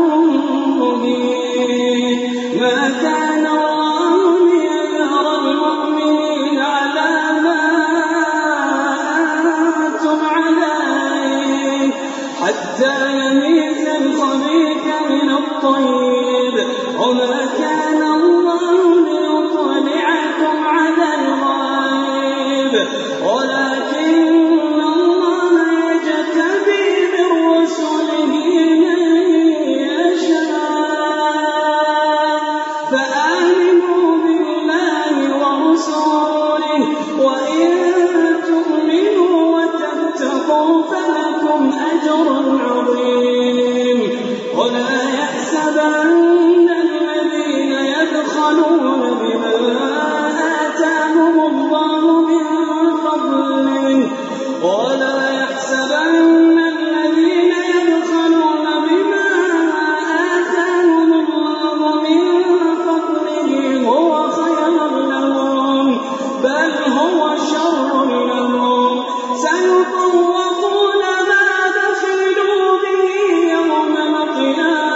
مهين ما كان الله ليذر المؤمنين على ما أنتم عليه حتى يميز الخبيث من الطيب وما كان الله ليطلعكم على الغيب ولكن الله يجتبي من رسله من يشاء فآمنوا بالله ورسوله وإن تؤمنوا وتتقوا فلكم أجر عظيم ولا يحسبن الذين يبخلون بما آتاهم الله من فضله ولا يحسبن الذين يبخلون بما آتاهم الله من فضله هو خيرا لهم بل هو شر لهم سيطوقون ما بخلوا به يوم القيامة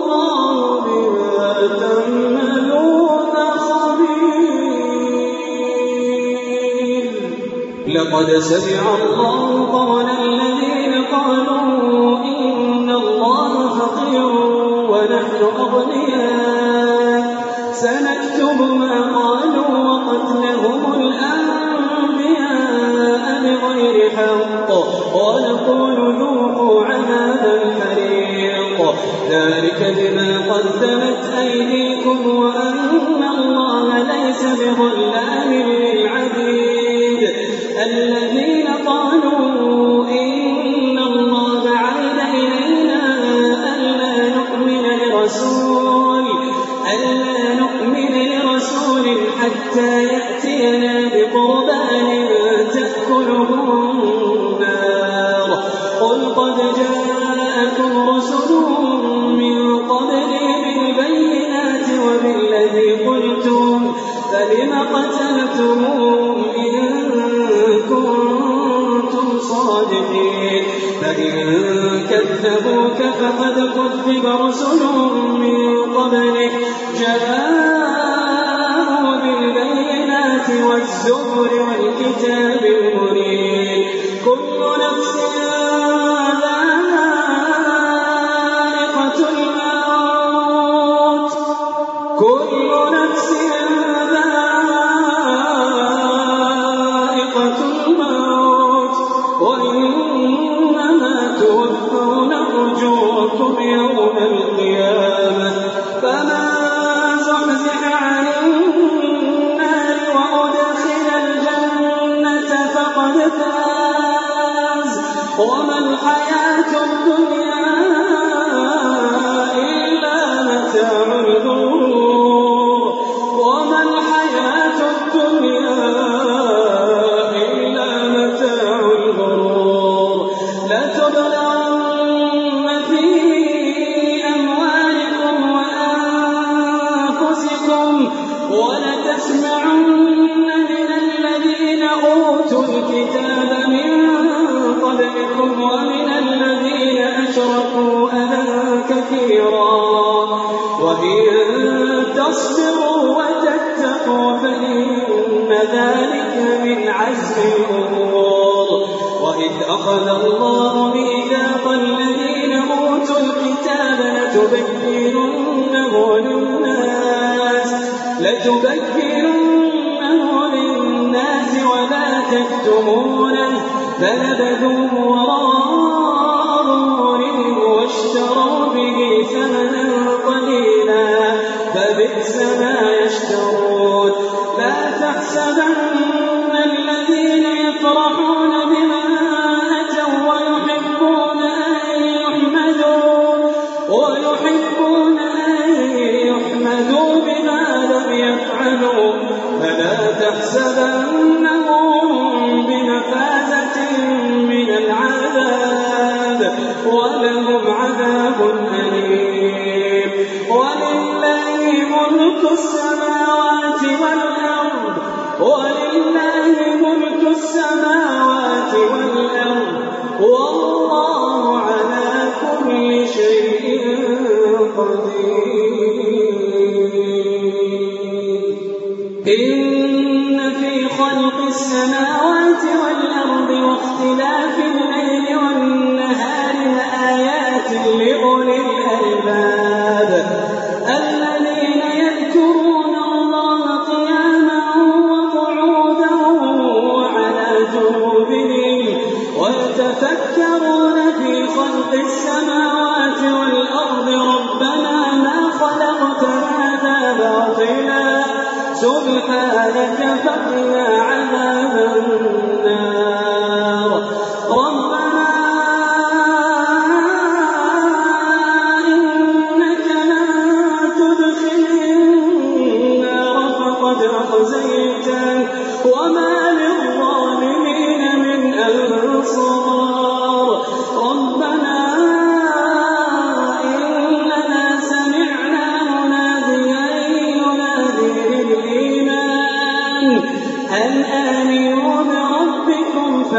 والله بما تعملون خبير. لقد سمع الله قول الذين قالوا إن الله فقير ونحن أغنياء سنكتب ما قالوا وقتلهم الأنبياء بغير حق ونقول ذوقوا عذاب الحريق ذلك بما قدمت أيديكم وأن الله ليس بظلام للعبيد. الذين قالوا إن الله عهد إلينا ألا نؤمن لرسول ألا نؤمن لرسول حتى يأتينا بقربان تأكله النار قل قد جاءكم رسل من قبلي بالبينات وبالذي قلتم فلم قتلتموهم إن كنتم صادقين. فإن كذبوك فقد كذب رسل من قبلك جاءوا بالبينات والزبر والكتاب المنير. كل نفس ذائقة الموت كل نفس ذائقة الموت وإنما توفون أجوركم يوم القيامة فمن زحزح عن النار وأدخل الجنة فقد فاز وما الحياة الدنيا إلا متاع الغرور وما الحياة الدنيا إلا متاع الغرور. لتبلغن في أموالكم وأنفسكم ولتسمعن من الذين أوتوا الكتاب من قبلكم ومن الذين أشركوا أذى كثيرا وإن تصبروا وتتقوا فإن ذلك من عزم الأمور. وإذ أخذ الله ميثاق الذين أوتوا الكتاب لتبيننه للناس لتبيننه للناس ولا تكتمونه فنبذوه وراء ظهورهم واشتروا به ثمنا قليلا فبئس ما يشترون. لا تحسبن الذين يفرحون بما أتوا ويحبون أن يحمدوا ويحبون أن يحمدوا بما لم يفعلوا فلا تحسبنهم بمفازة من العذاب ولهم عذاب أليم. ولله ملك السماوات والأرض ولله ملك السماوات والأرض والله على كل شيء قدير. إن في خلق السماوات والأرض واختلاف الليل والنهار لآيات لأولي الألباب الذين يذكرون الله قياما وقعودا وعلى جنوبهم ويتفكرون في خلق السماوات والأرض ربنا ما خلقت هذا باطلا سبحانك فقنا عذاب النار. ربنا إنك من تدخل النار فقد أخزيته وما للظالمين من أنصار. ربنا إننا سمعنا مناديا ينادي للإيمان أن آمنوا بربكم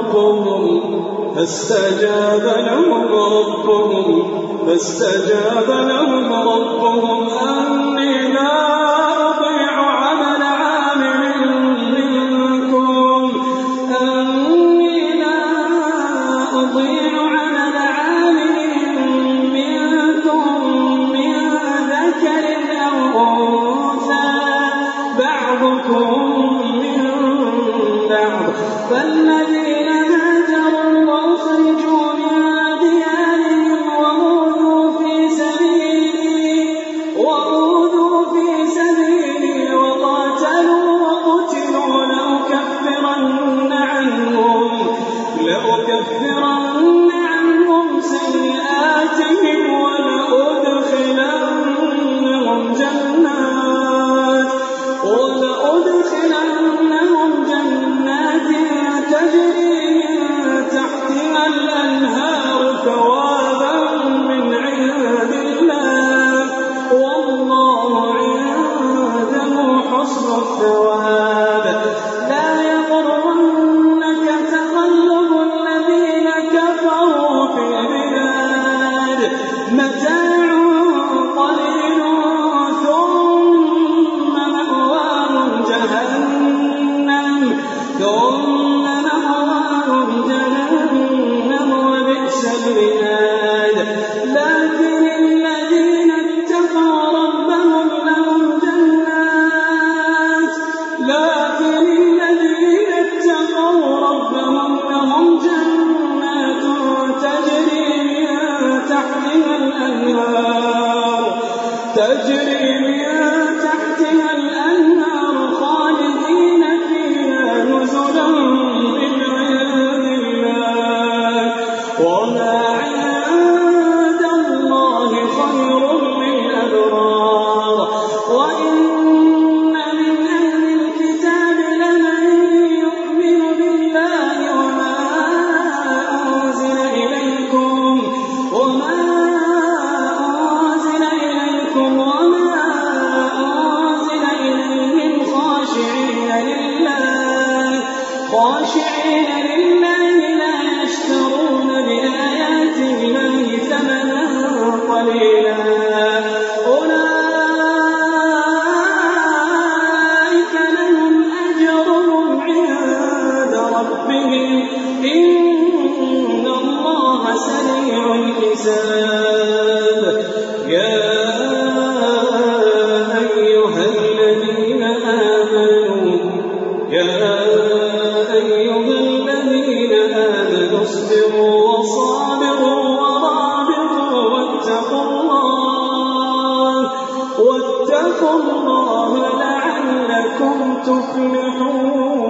ربهم فاستجاب لهم ربهم فاستجاب لهم ربهم أني لا أضيع عمل عامل منكم أني لا أضيع عمل عامل منكم من ذكر أو أنثى بعضكم من بعض فالذين هاجروا وأخرجوا من ديارهم وأوذوا في سبيلي وأوذوا في سبيلي وقاتلوا وقتلوا لأكفرن عنهم لأكفرن عنهم سيئاتهم ولأدخلنهم جنات ولأدخلنهم جنات تجري من تحتها الأنهار ثوابا من عند الله والله عنده حسن الثواب لا يغرنك تقلب الذين كفروا في البلاد متاع قليل ثم مأواهم جهنم ثم مأواهم جهنم وبئس المهاد لكن الذين اتقوا ربهم لهم جنات لكن الذين اتقوا ربهم لهم جنات تجري من تحتها الأنهار تجري من تحتها الأنهار خالدين فيها نزلا من عند الله وما عند الله خير للأبرار وإن من أهل الكتاب لمن يؤمن بالله وما أنزل إليكم وما أنزل إليكم وما أنزل إليهم خاشعين لله خاشعين لله لا يشترون بآيات الله ثمنا قليلا أولئك لهم أجرهم عند ربهم إن الله سريع الحساب يا أيها الذين آمنوا يا أيها الذين آمنوا اصبروا وصابروا ورابطوا واتقوا الله واتقوا الله لعلكم تفلحون